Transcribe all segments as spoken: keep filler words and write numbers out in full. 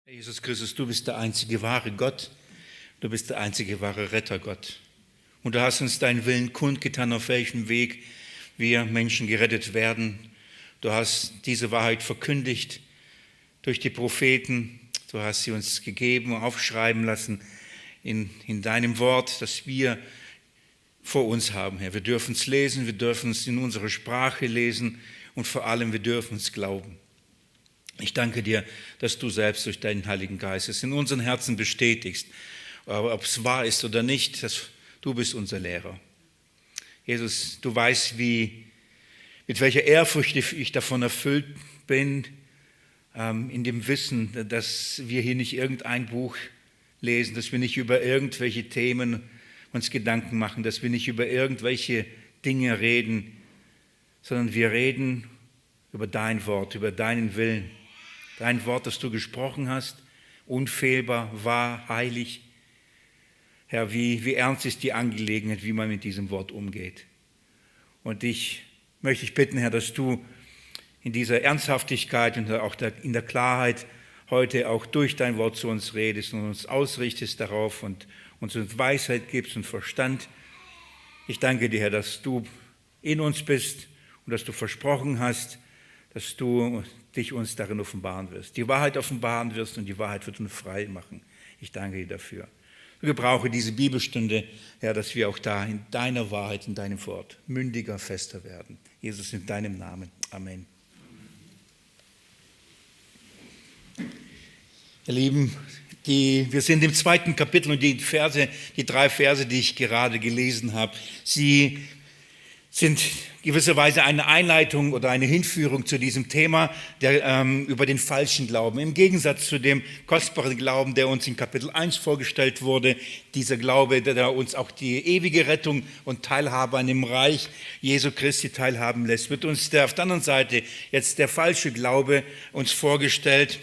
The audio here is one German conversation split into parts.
Jesus Christus, du bist der einzige wahre Gott, du bist der einzige wahre Retter, Gott. Und du hast uns deinen Willen kundgetan, auf welchem Weg wir Menschen gerettet werden. Du hast diese Wahrheit verkündigt durch die Propheten, du hast sie uns gegeben und aufschreiben lassen in, in deinem Wort, das wir vor uns haben, Herr. Wir dürfen es lesen, wir dürfen es in unserer Sprache lesen und vor allem wir dürfen es glauben. Ich danke dir, dass du selbst durch deinen Heiligen Geist es in unseren Herzen bestätigst, aber ob es wahr ist oder nicht, dass du bist unser Lehrer. Jesus, du weißt, wie, mit welcher Ehrfurcht ich davon erfüllt bin, ähm, in dem Wissen, dass wir hier nicht irgendein Buch lesen, dass wir nicht über irgendwelche Themen uns Gedanken machen, dass wir nicht über irgendwelche Dinge reden, sondern wir reden über dein Wort, über deinen Willen. Dein Wort, das du gesprochen hast, unfehlbar, wahr, heilig. Herr, wie, wie ernst ist die Angelegenheit, wie man mit diesem Wort umgeht. Und ich möchte dich bitten, Herr, dass du in dieser Ernsthaftigkeit und auch in der Klarheit heute auch durch dein Wort zu uns redest und uns ausrichtest darauf und uns Weisheit gibst und Verstand. Ich danke dir, Herr, dass du in uns bist und dass du versprochen hast, dass du dich uns darin offenbaren wirst, die Wahrheit offenbaren wirst und die Wahrheit wird uns frei machen. Ich danke dir dafür. Ich gebrauche diese Bibelstunde, Herr, dass wir auch da in deiner Wahrheit, in deinem Wort mündiger, fester werden. Jesus, in deinem Namen. Amen. Ihr Lieben, die, wir sind im zweiten Kapitel und die Verse, die drei Verse, die ich gerade gelesen habe, sie sind gewisserweise eine Einleitung oder eine Hinführung zu diesem Thema der, ähm, über den falschen Glauben. Im Gegensatz zu dem kostbaren Glauben, der uns in Kapitel eins vorgestellt wurde, dieser Glaube, der, der uns auch die ewige Rettung und Teilhabe an dem Reich Jesu Christi teilhaben lässt, wird uns der, auf der anderen Seite jetzt der falsche Glaube uns vorgestellt.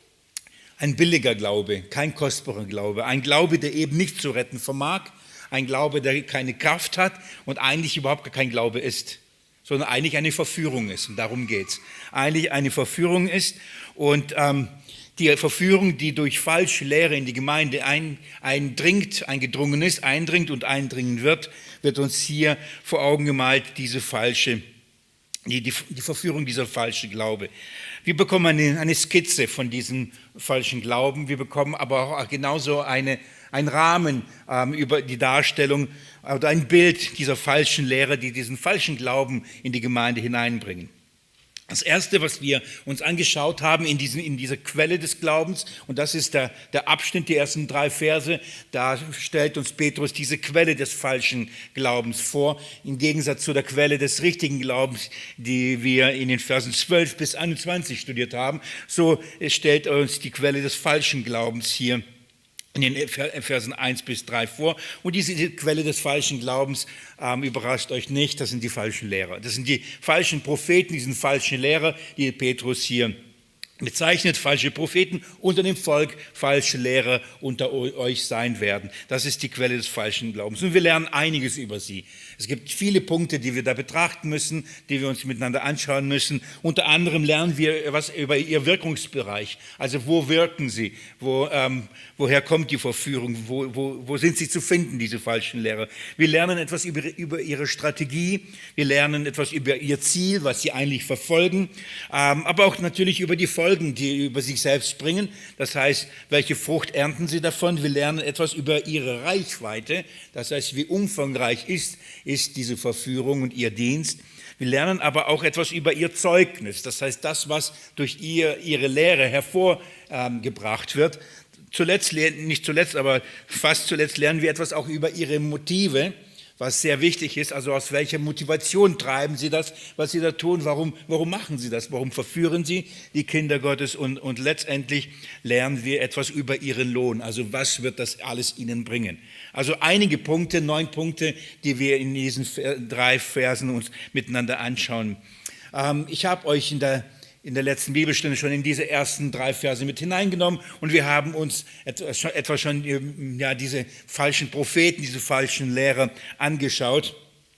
Ein billiger Glaube, kein kostbarer Glaube, ein Glaube, der eben nicht zu retten vermag, ein Glaube, der keine Kraft hat und eigentlich überhaupt gar kein Glaube ist, sondern eigentlich eine Verführung ist. Und darum geht es. Eigentlich eine Verführung ist und ähm, die Verführung, die durch falsche Lehre in die Gemeinde ein, eindringt, eingedrungen ist, eindringt und eindringen wird, wird uns hier vor Augen gemalt, diese falsche, die, die, die Verführung dieser falsche Glaube. Wir bekommen eine, eine Skizze von diesem falschen Glauben, wir bekommen aber auch genauso eine ein Rahmen ähm, über die Darstellung oder ein Bild dieser falschen Lehre, die diesen falschen Glauben in die Gemeinde hineinbringen. Das Erste, was wir uns angeschaut haben in, diesen, in dieser Quelle des Glaubens, und das ist der, der Abschnitt, die ersten drei Verse, da stellt uns Petrus diese Quelle des falschen Glaubens vor, im Gegensatz zu der Quelle des richtigen Glaubens, die wir in den Versen zwölf bis einundzwanzig studiert haben. So stellt er uns die Quelle des falschen Glaubens hier in den Versen eins bis drei vor. Und diese Quelle des falschen Glaubens, ähm, überrascht euch nicht, das sind die falschen Lehrer. Das sind die falschen Propheten, die sind falschen Lehrer, die Petrus hier bezeichnet, falsche Propheten unter dem Volk, falsche Lehrer unter euch sein werden. Das ist die Quelle des falschen Glaubens. Und wir lernen einiges über sie. Es gibt viele Punkte, die wir da betrachten müssen, die wir uns miteinander anschauen müssen. Unter anderem lernen wir was über ihr Wirkungsbereich. Also wo wirken sie? Wo, ähm, woher kommt die Verführung? Wo, wo, wo sind sie zu finden, diese falschen Lehrer? Wir lernen etwas über, über ihre Strategie. Wir lernen etwas über ihr Ziel, was sie eigentlich verfolgen. Ähm, aber auch natürlich über die Folgen, die über sich selbst bringen. Das heißt, welche Frucht ernten sie davon? Wir lernen etwas über ihre Reichweite. Das heißt, wie umfangreich ist ist diese Verführung und ihr Dienst. Wir lernen aber auch etwas über ihr Zeugnis, das heißt das, was durch ihr, ihre Lehre hervorgebracht wird. Zuletzt, nicht zuletzt, aber fast zuletzt lernen wir etwas auch über ihre Motive, was sehr wichtig ist, also aus welcher Motivation treiben sie das, was sie da tun, warum, warum machen sie das, warum verführen sie die Kinder Gottes und, und letztendlich lernen wir etwas über ihren Lohn, also was wird das alles ihnen bringen. Also einige Punkte, neun Punkte, die wir in diesen drei Versen uns miteinander anschauen. Ähm, ich habe euch in der in der letzten Bibelstunde schon in diese ersten drei Verse mit hineingenommen und wir haben uns etwa schon ja, diese falschen Propheten, diese falschen Lehrer angeschaut.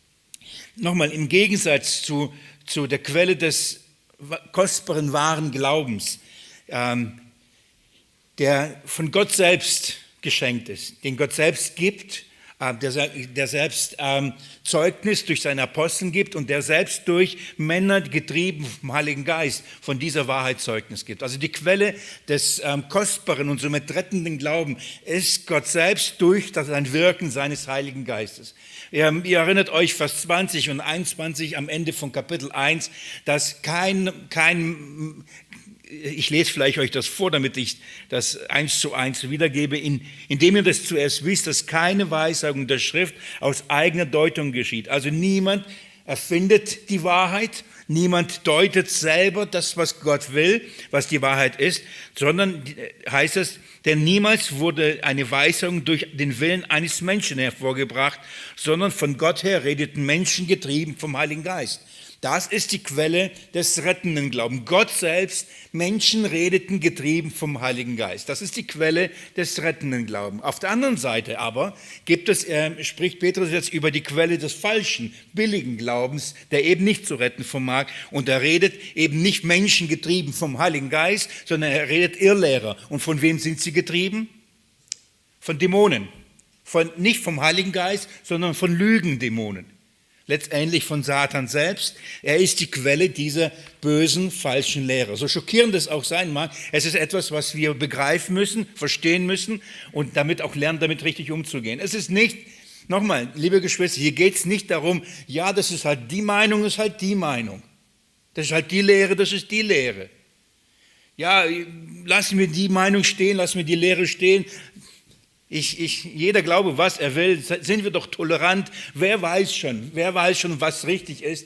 Nochmal, im Gegensatz zu, zu der Quelle des kostbaren, wahren Glaubens, ähm, der von Gott selbst geschenkt ist, den Gott selbst gibt, äh, der, der selbst ähm, Zeugnis durch seine Apostel gibt und der selbst durch Männer getrieben vom Heiligen Geist von dieser Wahrheit Zeugnis gibt. Also die Quelle des ähm, kostbaren und somit rettenden Glauben ist Gott selbst durch das ein Wirken seines Heiligen Geistes. Ihr, ihr erinnert euch, Vers zwanzig und einundzwanzig am Ende von Kapitel eins, dass kein, kein ich lese vielleicht euch das vor, damit ich das eins zu eins wiedergebe, in, indem ihr das zuerst wisst, dass keine Weissagung der Schrift aus eigener Deutung geschieht. Also niemand erfindet die Wahrheit, niemand deutet selber das, was Gott will, was die Wahrheit ist, sondern heißt es, denn niemals wurde eine Weissagung durch den Willen eines Menschen hervorgebracht, sondern von Gott her redeten Menschen getrieben vom Heiligen Geist. Das ist die Quelle des rettenden Glaubens. Gott selbst, Menschen redeten getrieben vom Heiligen Geist. Das ist die Quelle des rettenden Glaubens. Auf der anderen Seite aber gibt es, äh, spricht Petrus jetzt über die Quelle des falschen, billigen Glaubens, der eben nicht zu retten vermag. Und er redet eben nicht Menschen getrieben vom Heiligen Geist, sondern er redet Irrlehrer. Und von wem sind sie getrieben? Von Dämonen. Von, nicht vom Heiligen Geist, sondern von Lügendämonen. Letztendlich von Satan selbst. Er ist die Quelle dieser bösen, falschen Lehre. So schockierend es auch sein mag, es ist etwas, was wir begreifen müssen, verstehen müssen und damit auch lernen, damit richtig umzugehen. Es ist nicht, nochmal, liebe Geschwister, hier geht es nicht darum, ja, das ist halt die Meinung, ist halt die Meinung. Das ist halt die Lehre, das ist die Lehre. Ja, lassen wir die Meinung stehen, lassen wir die Lehre stehen. Ich, ich, jeder glaube, was er will, sind wir doch tolerant. Wer weiß schon, wer weiß schon, was richtig ist.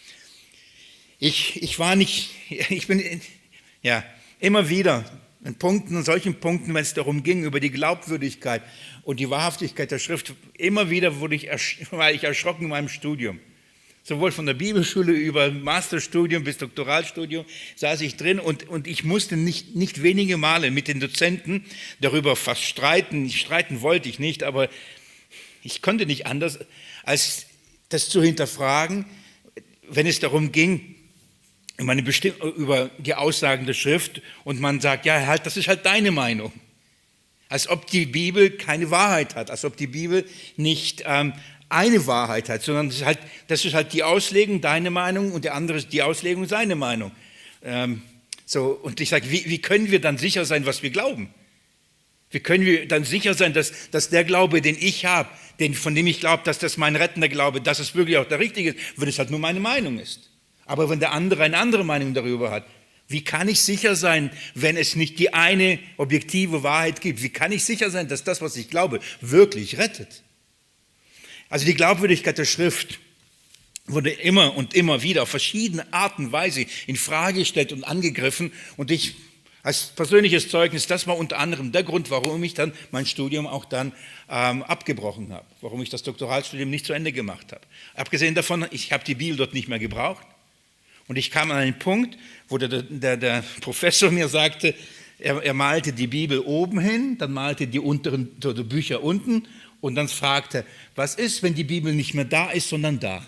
Ich, ich war nicht, ich bin ja immer wieder an Punkten, an solchen Punkten, wenn es darum ging, über die Glaubwürdigkeit und die Wahrhaftigkeit der Schrift, immer wieder wurde ich, war ich erschrocken in meinem Studium. Sowohl von der Bibelschule über Masterstudium bis Doktoralstudium saß ich drin und, und ich musste nicht, nicht wenige Male mit den Dozenten darüber fast streiten. Streiten wollte ich nicht, aber ich konnte nicht anders, als das zu hinterfragen, wenn es darum ging, über, eine bestimmte, über die Aussagen der Schrift und man sagt, ja, halt, das ist halt deine Meinung. Als ob die Bibel keine Wahrheit hat, als ob die Bibel nicht ähm, eine Wahrheit hat, sondern das ist, halt, das ist halt die Auslegung, deine Meinung, und der andere ist die Auslegung, seine Meinung. Ähm, so, und ich sage, wie, wie können wir dann sicher sein, was wir glauben? Wie können wir dann sicher sein, dass, dass der Glaube, den ich habe, den, von dem ich glaube, dass das mein rettender Glaube, dass es wirklich auch der richtige ist, wenn es halt nur meine Meinung ist. Aber wenn der andere eine andere Meinung darüber hat, wie kann ich sicher sein, wenn es nicht die eine objektive Wahrheit gibt? Wie kann ich sicher sein, dass das, was ich glaube, wirklich rettet? Also die Glaubwürdigkeit der Schrift wurde immer und immer wieder auf verschiedene Arten und Weise in Frage gestellt und angegriffen. Und ich als persönliches Zeugnis, das war unter anderem der Grund, warum ich dann mein Studium auch dann ähm, abgebrochen habe, warum ich das Doktoralstudium nicht zu Ende gemacht habe. Abgesehen davon, ich habe die Bibel dort nicht mehr gebraucht. Und ich kam an einen Punkt, wo der, der, der Professor mir sagte, er, er malte die Bibel oben hin, dann malte die unteren die Bücher unten. Und dann fragte er, was ist, wenn die Bibel nicht mehr da ist, sondern da?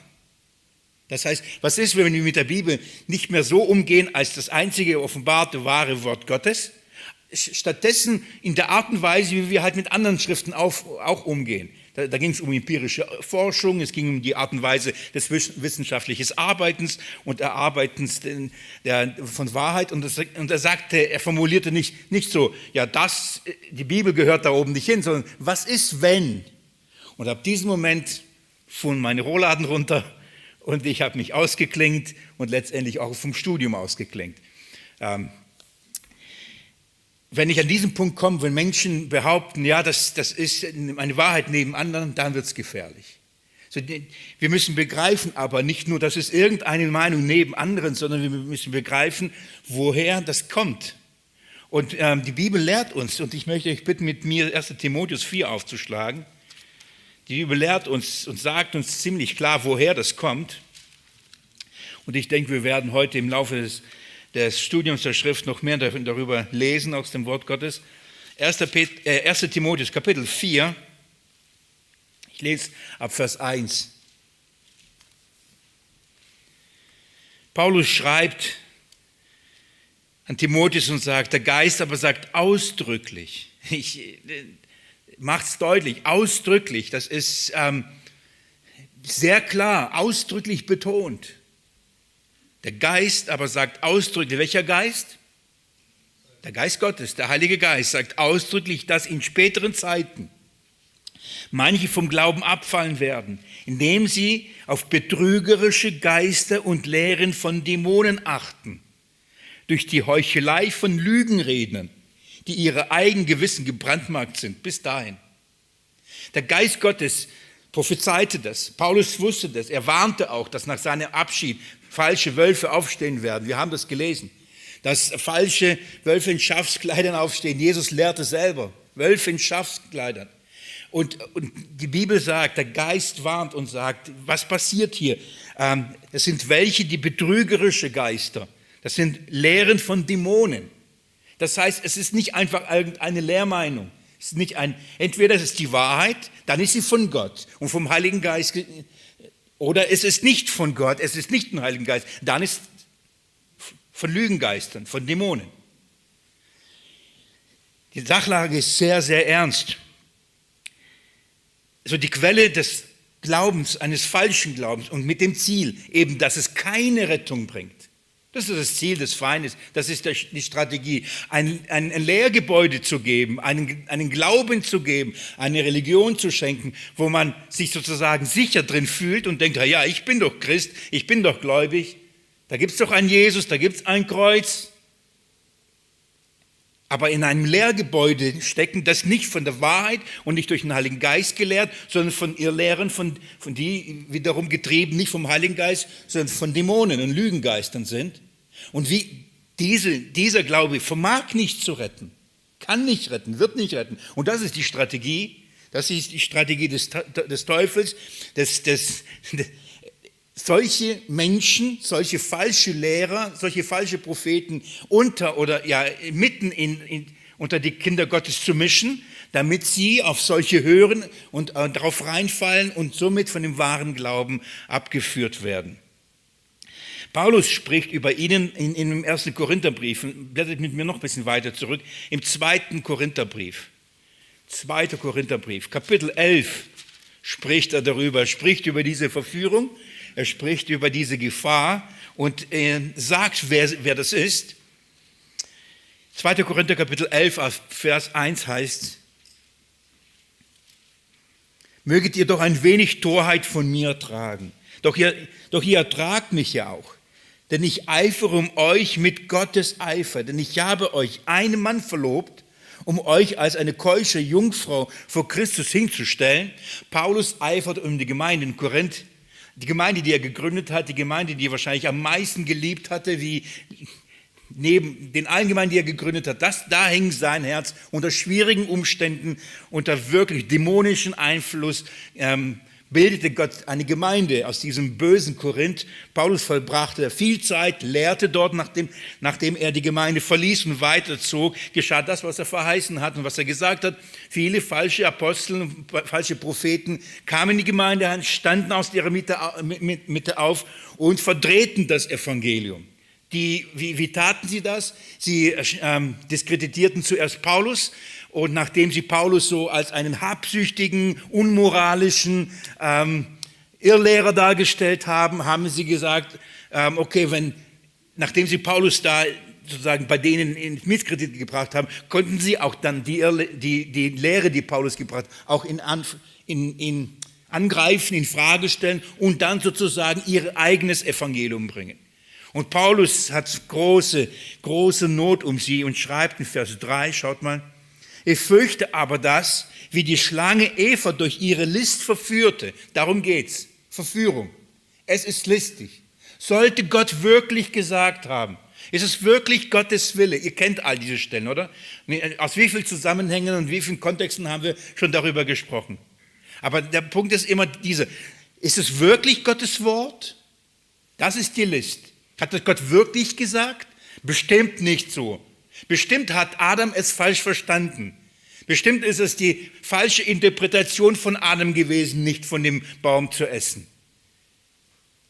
Das heißt, was ist, wenn wir mit der Bibel nicht mehr so umgehen als das einzige offenbarte, wahre Wort Gottes? Stattdessen in der Art und Weise, wie wir halt mit anderen Schriften auch, auch umgehen. Da, da ging es um empirische Forschung, es ging um die Art und Weise des wissenschaftlichen Arbeitens und Erarbeitens der, von Wahrheit. Und, das, und er sagte, er formulierte nicht, nicht so, ja, das, die Bibel gehört da oben nicht hin, sondern was ist, wenn? Und ab diesem Moment fuhren meine Rollladen runter und ich habe mich ausgeklingt und letztendlich auch vom Studium ausgeklingt. Ähm, Wenn ich an diesen Punkt komme, wenn Menschen behaupten, ja, das, das ist eine Wahrheit neben anderen, dann wird es gefährlich. So, wir müssen begreifen aber nicht nur, das ist irgendeine Meinung neben anderen, sondern wir müssen begreifen, woher das kommt. Und ähm, die Bibel lehrt uns, und ich möchte euch bitten, mit mir erster Timotheus vier aufzuschlagen. Die Bibel lehrt uns und sagt uns ziemlich klar, woher das kommt. Und ich denke, wir werden heute im Laufe des des Studiums der Schrift noch mehr darüber lesen aus dem Wort Gottes. erster Timotheus, Kapitel vier, ich lese ab Vers eins. Paulus schreibt an Timotheus und sagt, der Geist aber sagt ausdrücklich, ich mache es deutlich, ausdrücklich, das ist ähm, sehr klar, ausdrücklich betont. Der Geist aber sagt ausdrücklich, welcher Geist? Der Geist Gottes, der Heilige Geist sagt ausdrücklich, dass in späteren Zeiten manche vom Glauben abfallen werden, indem sie auf betrügerische Geister und Lehren von Dämonen achten, durch die Heuchelei von Lügenrednern, die ihre eigenen Gewissen gebrandmarkt sind, bis dahin. Der Geist Gottes prophezeite das, Paulus wusste das, er warnte auch, dass nach seinem Abschied falsche Wölfe aufstehen werden. Wir haben das gelesen, dass falsche Wölfe in Schafskleidern aufstehen. Jesus lehrte selber, Wölfe in Schafskleidern. Und, und die Bibel sagt, der Geist warnt und sagt, was passiert hier? Ähm, es sind welche, die betrügerische Geister. Das sind Lehren von Dämonen. Das heißt, es ist nicht einfach irgendeine Lehrmeinung. Es ist nicht ein, entweder es ist die Wahrheit, dann ist sie von Gott und vom Heiligen Geist, oder es ist nicht von Gott, es ist nicht ein Heiligen Geist, dann ist von Lügengeistern, von Dämonen. Die Sachlage ist sehr, sehr ernst. Also die Quelle des Glaubens, eines falschen Glaubens und mit dem Ziel eben, dass es keine Rettung bringt. Das ist das Ziel des Feindes, das ist die Strategie, ein, ein, ein Lehrgebäude zu geben, einen, einen Glauben zu geben, eine Religion zu schenken, wo man sich sozusagen sicher drin fühlt und denkt, ja, ich bin doch Christ, ich bin doch gläubig, da gibt es doch einen Jesus, da gibt es ein Kreuz. Aber in einem Lehrgebäude stecken, das nicht von der Wahrheit und nicht durch den Heiligen Geist gelehrt, sondern von ihr Lehren, von, von die wiederum getrieben, nicht vom Heiligen Geist, sondern von Dämonen und Lügengeistern sind. Und wie diese, dieser Glaube vermag nicht zu retten, kann nicht retten, wird nicht retten. Und das ist die Strategie, das ist die Strategie des, des Teufels, des, des, des solche Menschen, solche falsche Lehrer, solche falsche Propheten unter oder ja mitten in, in, unter die Kinder Gottes zu mischen, damit sie auf solche hören und äh, darauf reinfallen und somit von dem wahren Glauben abgeführt werden. Paulus spricht über ihnen in, in dem ersten Korintherbrief, blättert mit mir noch ein bisschen weiter zurück, im zweiten Korintherbrief, zweiter Korintherbrief, Kapitel elf spricht er darüber, spricht über diese Verführung. Er spricht über diese Gefahr und äh, sagt, wer, wer das ist. zweiter Korinther Kapitel elf, Vers eins heißt, möget ihr doch ein wenig Torheit von mir tragen. Doch ihr, doch ihr ertragt mich ja auch. Denn ich eifere um euch mit Gottes Eifer. Denn ich habe euch einem Mann verlobt, um euch als eine keusche Jungfrau vor Christus hinzustellen. Paulus eifert um die Gemeinde in Korinth. Die Gemeinde, die er gegründet hat, die Gemeinde, die er wahrscheinlich am meisten geliebt hatte, wie neben den allen Gemeinden, die er gegründet hat, das, da hing sein Herz unter schwierigen Umständen, unter wirklich dämonischen Einfluss, ähm, bildete Gott eine Gemeinde aus diesem bösen Korinth. Paulus vollbrachte viel Zeit, lehrte dort, nachdem, nachdem er die Gemeinde verließ und weiterzog, geschah das, was er verheißen hat und was er gesagt hat. Viele falsche Apostel, falsche Propheten kamen in die Gemeinde, standen aus ihrer Mitte, Mitte auf und verdrehten das Evangelium. Die, wie, wie taten sie das? Sie ähm, diskreditierten zuerst Paulus. Und nachdem sie Paulus so als einen habsüchtigen, unmoralischen ähm, Irrlehrer dargestellt haben, haben sie gesagt, ähm, okay, wenn, nachdem sie Paulus da sozusagen bei denen in Misskredit gebracht haben, konnten sie auch dann die, Irrle- die, die Lehre, die Paulus gebracht hat, auch in, Anf- in, in angreifen, in Frage stellen und dann sozusagen ihr eigenes Evangelium bringen. Und Paulus hat große, große Not um sie und schreibt in Vers drei, schaut mal, ich fürchte aber das, wie die Schlange Eva durch ihre List verführte. Darum geht's. Verführung. Es ist listig. Sollte Gott wirklich gesagt haben, ist es wirklich Gottes Wille? Ihr kennt all diese Stellen, oder? Aus wie vielen Zusammenhängen und wie vielen Kontexten haben wir schon darüber gesprochen? Aber der Punkt ist immer dieser, ist es wirklich Gottes Wort? Das ist die List. Hat das Gott wirklich gesagt? Bestimmt nicht so. Bestimmt hat Adam es falsch verstanden. Bestimmt ist es die falsche Interpretation von Adam gewesen, nicht von dem Baum zu essen.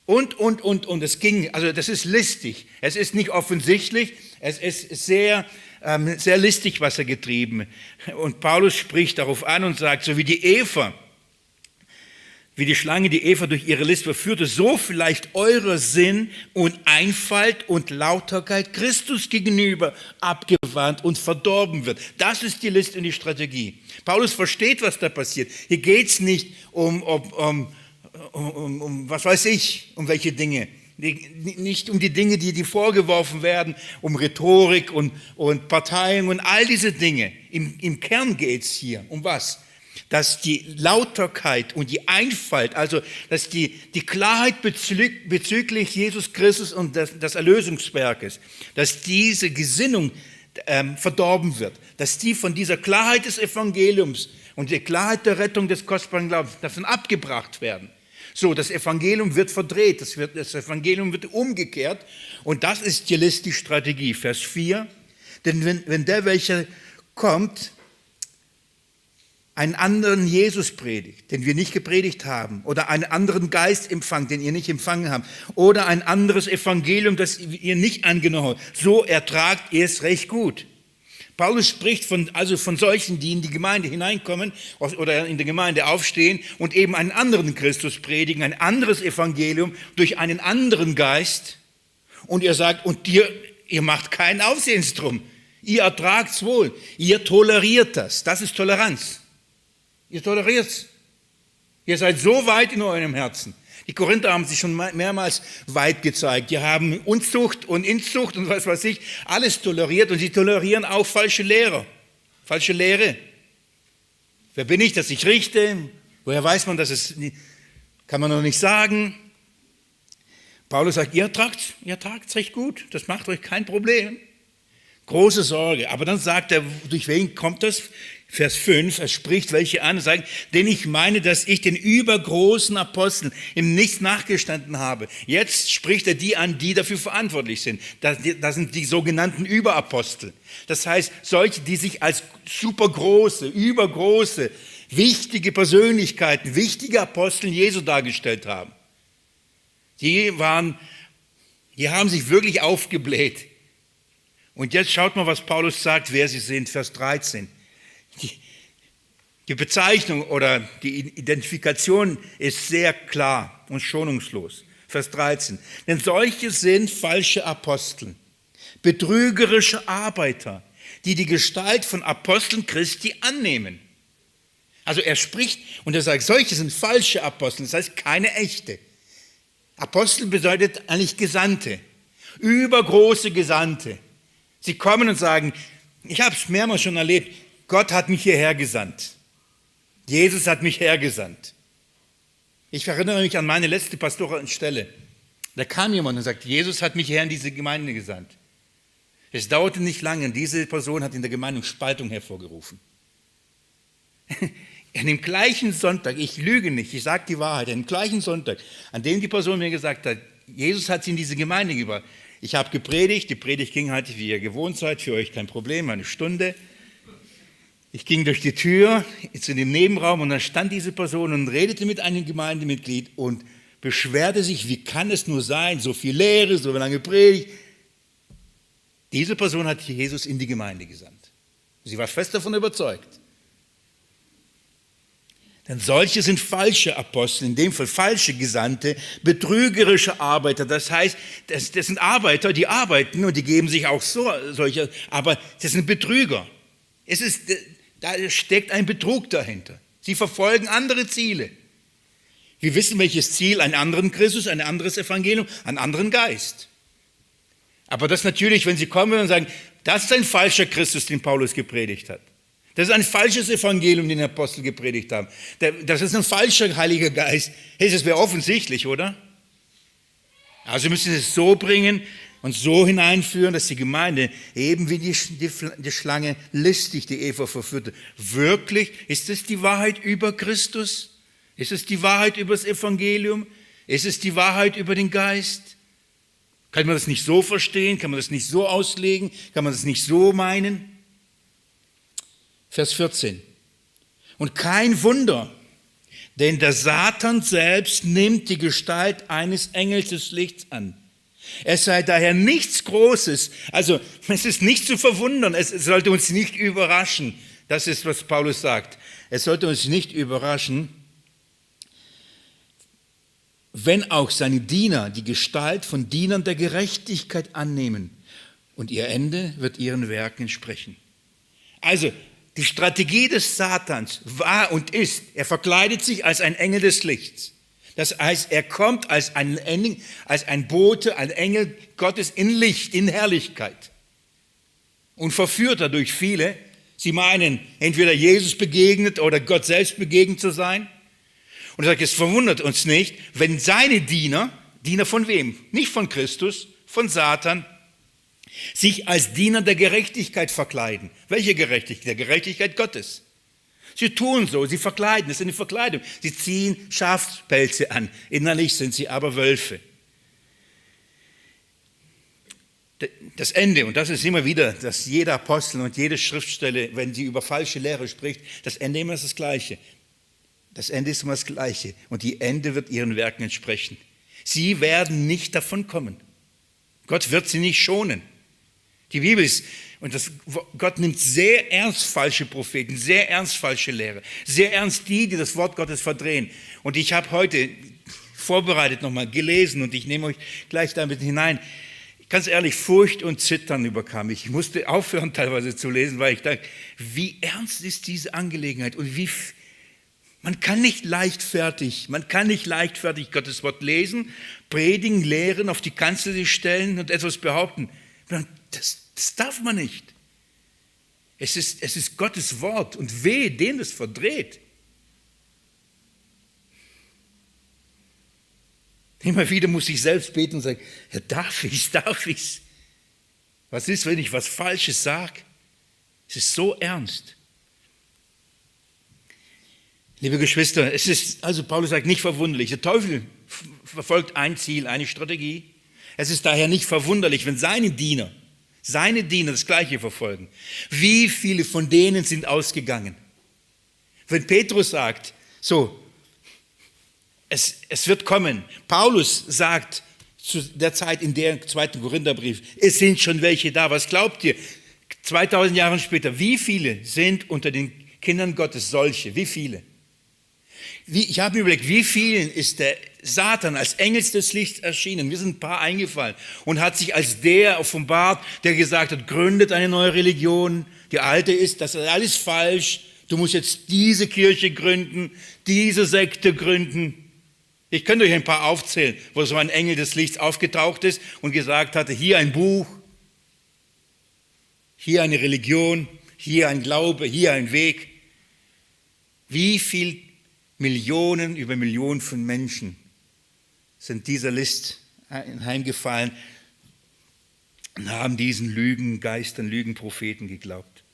Und, und, und, und. Es ging, also das ist listig. Es ist nicht offensichtlich. Es ist sehr, ähm, sehr listig, was er getrieben. Und Paulus spricht darauf an und sagt, so wie die Eva, wie die Schlange die Eva durch ihre List verführte, so vielleicht eurer Sinn und Einfalt und Lauterkeit Christus gegenüber abgewandt und verdorben wird. Das ist die List und die Strategie. Paulus versteht, was da passiert. Hier geht es nicht um, um, um Um, um, um, was weiß ich, um welche Dinge. Nicht um die Dinge, die, die vorgeworfen werden, um Rhetorik und, und Parteien und all diese Dinge. Im, im Kern geht es hier um was? Dass die Lauterkeit und die Einfalt, also dass die, die Klarheit bezüglich, bezüglich Jesus Christus und des, des Erlösungswerkes, dass diese Gesinnung ähm, verdorben wird, dass die von dieser Klarheit des Evangeliums und der Klarheit der Rettung des kostbaren Glaubens davon abgebracht werden. So, das Evangelium wird verdreht, das, wird, das Evangelium wird umgekehrt und das ist die Strategie. Vers vier, denn wenn, wenn der, welcher kommt, einen anderen Jesus predigt, den wir nicht gepredigt haben, oder einen anderen Geist empfangt, den ihr nicht empfangen habt, oder ein anderes Evangelium, das ihr nicht angenommen habt, so ertragt ihr es recht gut. Paulus spricht von, also von solchen, die in die Gemeinde hineinkommen oder in der Gemeinde aufstehen und eben einen anderen Christus predigen, ein anderes Evangelium durch einen anderen Geist. Und er sagt, und ihr, ihr macht keinen Aufsehens drum. Ihr ertragt es wohl. Ihr toleriert das. Das ist Toleranz. Ihr toleriert es. Ihr seid so weit in eurem Herzen. Die Korinther haben sich schon mehrmals weit gezeigt. Die haben Unzucht und Inzucht und was weiß ich, alles toleriert und sie tolerieren auch falsche Lehrer, falsche Lehre. Wer bin ich, dass ich richte? Woher weiß man, dass es, kann man noch nicht sagen. Paulus sagt, ihr tragt, ihr tragt recht gut, das macht euch kein Problem. Große Sorge. Aber dann sagt er, durch wen kommt das? Vers fünf, er spricht welche an und sagt, denn ich meine, dass ich den übergroßen Aposteln im Nichts nachgestanden habe. Jetzt spricht er die an, die dafür verantwortlich sind. Das, das sind die sogenannten Überapostel. Das heißt, solche, die sich als supergroße, übergroße, wichtige Persönlichkeiten, wichtige Apostel Jesu dargestellt haben. Die waren, die haben sich wirklich aufgebläht. Und jetzt schaut mal, was Paulus sagt, wer sie sind, Vers dreizehn. Die, die Bezeichnung oder die Identifikation ist sehr klar und schonungslos. Vers dreizehn. Denn solche sind falsche Apostel, betrügerische Arbeiter, die die Gestalt von Aposteln Christi annehmen. Also er spricht und er sagt, solche sind falsche Apostel, das heißt keine echte. Apostel bedeutet eigentlich Gesandte, übergroße Gesandte. Sie kommen und sagen, ich habe es mehrmals schon erlebt, Gott hat mich hierher gesandt. Jesus hat mich hergesandt. Ich erinnere mich an meine letzte pastorale Stelle. Da kam jemand und sagte, Jesus hat mich her in diese Gemeinde gesandt. Es dauerte nicht lange und diese Person hat in der Gemeinde Spaltung hervorgerufen. An dem gleichen Sonntag, ich lüge nicht, ich sage die Wahrheit, an dem gleichen Sonntag, an dem die Person mir gesagt hat, Jesus hat sie in diese Gemeinde gebracht. Ich habe gepredigt, die Predigt ging halt, wie ihr gewohnt seid, für euch kein Problem, eine Stunde. Ich ging durch die Tür zu dem Nebenraum und dann stand diese Person und redete mit einem Gemeindemitglied und beschwerte sich, wie kann es nur sein, so viel Lehre, so lange Predigt. Diese Person hat Jesus in die Gemeinde gesandt. Sie war fest davon überzeugt. Denn solche sind falsche Apostel, in dem Fall falsche Gesandte, betrügerische Arbeiter. Das heißt, das, das sind Arbeiter, die arbeiten und die geben sich auch so, solche, aber das sind Betrüger. Es ist, da steckt ein Betrug dahinter. Sie verfolgen andere Ziele. Wir wissen, welches Ziel, einen anderen Christus, ein anderes Evangelium, einen anderen Geist. Aber das natürlich, wenn sie kommen und sagen, das ist ein falscher Christus, den Paulus gepredigt hat. Das ist ein falsches Evangelium, den die Apostel gepredigt haben. Das ist ein falscher Heiliger Geist. Hey, das wäre offensichtlich, oder? Also müssen sie es so bringen und so hineinführen, dass die Gemeinde eben wie die, die, die Schlange listig die Eva verführte. Wirklich, ist es die Wahrheit über Christus? Ist es die Wahrheit über das Evangelium? Ist es die Wahrheit über den Geist? Kann man das nicht so verstehen? Kann man das nicht so auslegen? Kann man das nicht so meinen? Vers vierzehn. Und kein Wunder, Denn der Satan selbst nimmt die Gestalt eines Engels des Lichts an. Es sei daher nichts Großes, also es ist nicht zu verwundern, es sollte uns nicht überraschen. Das ist, was Paulus sagt. Es sollte uns nicht überraschen, wenn auch seine Diener die Gestalt von Dienern der Gerechtigkeit annehmen, und ihr Ende wird ihren Werken entsprechen. Also, die Strategie des Satans war und ist, er verkleidet sich als ein Engel des Lichts. Das heißt, er kommt als ein Engel, als ein Bote, ein Engel Gottes in Licht, in Herrlichkeit und verführt dadurch viele. Sie meinen, entweder Jesus begegnet oder Gott selbst begegnet zu sein. Und er sagt, es verwundert uns nicht, wenn seine Diener, Diener von wem? Nicht von Christus, von Satan, sich als Diener der Gerechtigkeit verkleiden. Welche Gerechtigkeit? Der Gerechtigkeit Gottes. Sie tun so, sie verkleiden, das ist eine Verkleidung. Sie ziehen Schafspelze an, innerlich sind sie aber Wölfe. Das Ende, und das ist immer wieder, dass jeder Apostel und jede Schriftstelle, wenn sie über falsche Lehre spricht, das Ende immer ist das Gleiche. Das Ende ist immer das Gleiche und die Ende wird ihren Werken entsprechen. Sie werden nicht davon kommen. Gott wird sie nicht schonen. Die Bibel ist, und das, Gott nimmt sehr ernst falsche Propheten, sehr ernst falsche Lehre, sehr ernst die, die das Wort Gottes verdrehen. Und ich habe heute vorbereitet nochmal gelesen und ich nehme euch gleich damit hinein. Ganz ehrlich, Furcht und Zittern überkam mich. Ich musste aufhören teilweise zu lesen, weil ich dachte, wie ernst ist diese Angelegenheit und wie man kann nicht leichtfertig, man kann nicht leichtfertig Gottes Wort lesen, predigen, lehren, auf die Kanzel sich stellen und etwas behaupten. Das, das darf man nicht. Es ist, es ist Gottes Wort und wehe, dem das verdreht. Immer wieder muss ich selbst beten und sagen, ja, darf ich, darf ich. Was ist, wenn ich was Falsches sage? Es ist so ernst. Liebe Geschwister, es ist, also Paulus sagt, nicht verwunderlich. Der Teufel verfolgt ein Ziel, eine Strategie. Es ist daher nicht verwunderlich, wenn seine Diener, seine Diener das Gleiche verfolgen. Wie viele von denen sind ausgegangen? Wenn Petrus sagt, so, es, es wird kommen. Paulus sagt zu der Zeit in der zweiten Korintherbrief, es sind schon welche da. Was glaubt ihr? zweitausend Jahre später, wie viele sind unter den Kindern Gottes solche? Wie viele? Wie, ich habe mir überlegt, wie vielen ist der Satan als Engel des Lichts erschienen? Mir sind ein paar eingefallen und hat sich als der offenbart, der gesagt hat, gründet eine neue Religion, die alte ist, das ist alles falsch, du musst jetzt diese Kirche gründen, diese Sekte gründen. Ich könnte euch ein paar aufzählen, wo so ein Engel des Lichts aufgetaucht ist und gesagt hatte, hier ein Buch, hier eine Religion, hier ein Glaube, hier ein Weg. Wie viel Millionen über Millionen von Menschen sind dieser List heimgefallen und haben diesen Lügengeistern, Lügenpropheten geglaubt.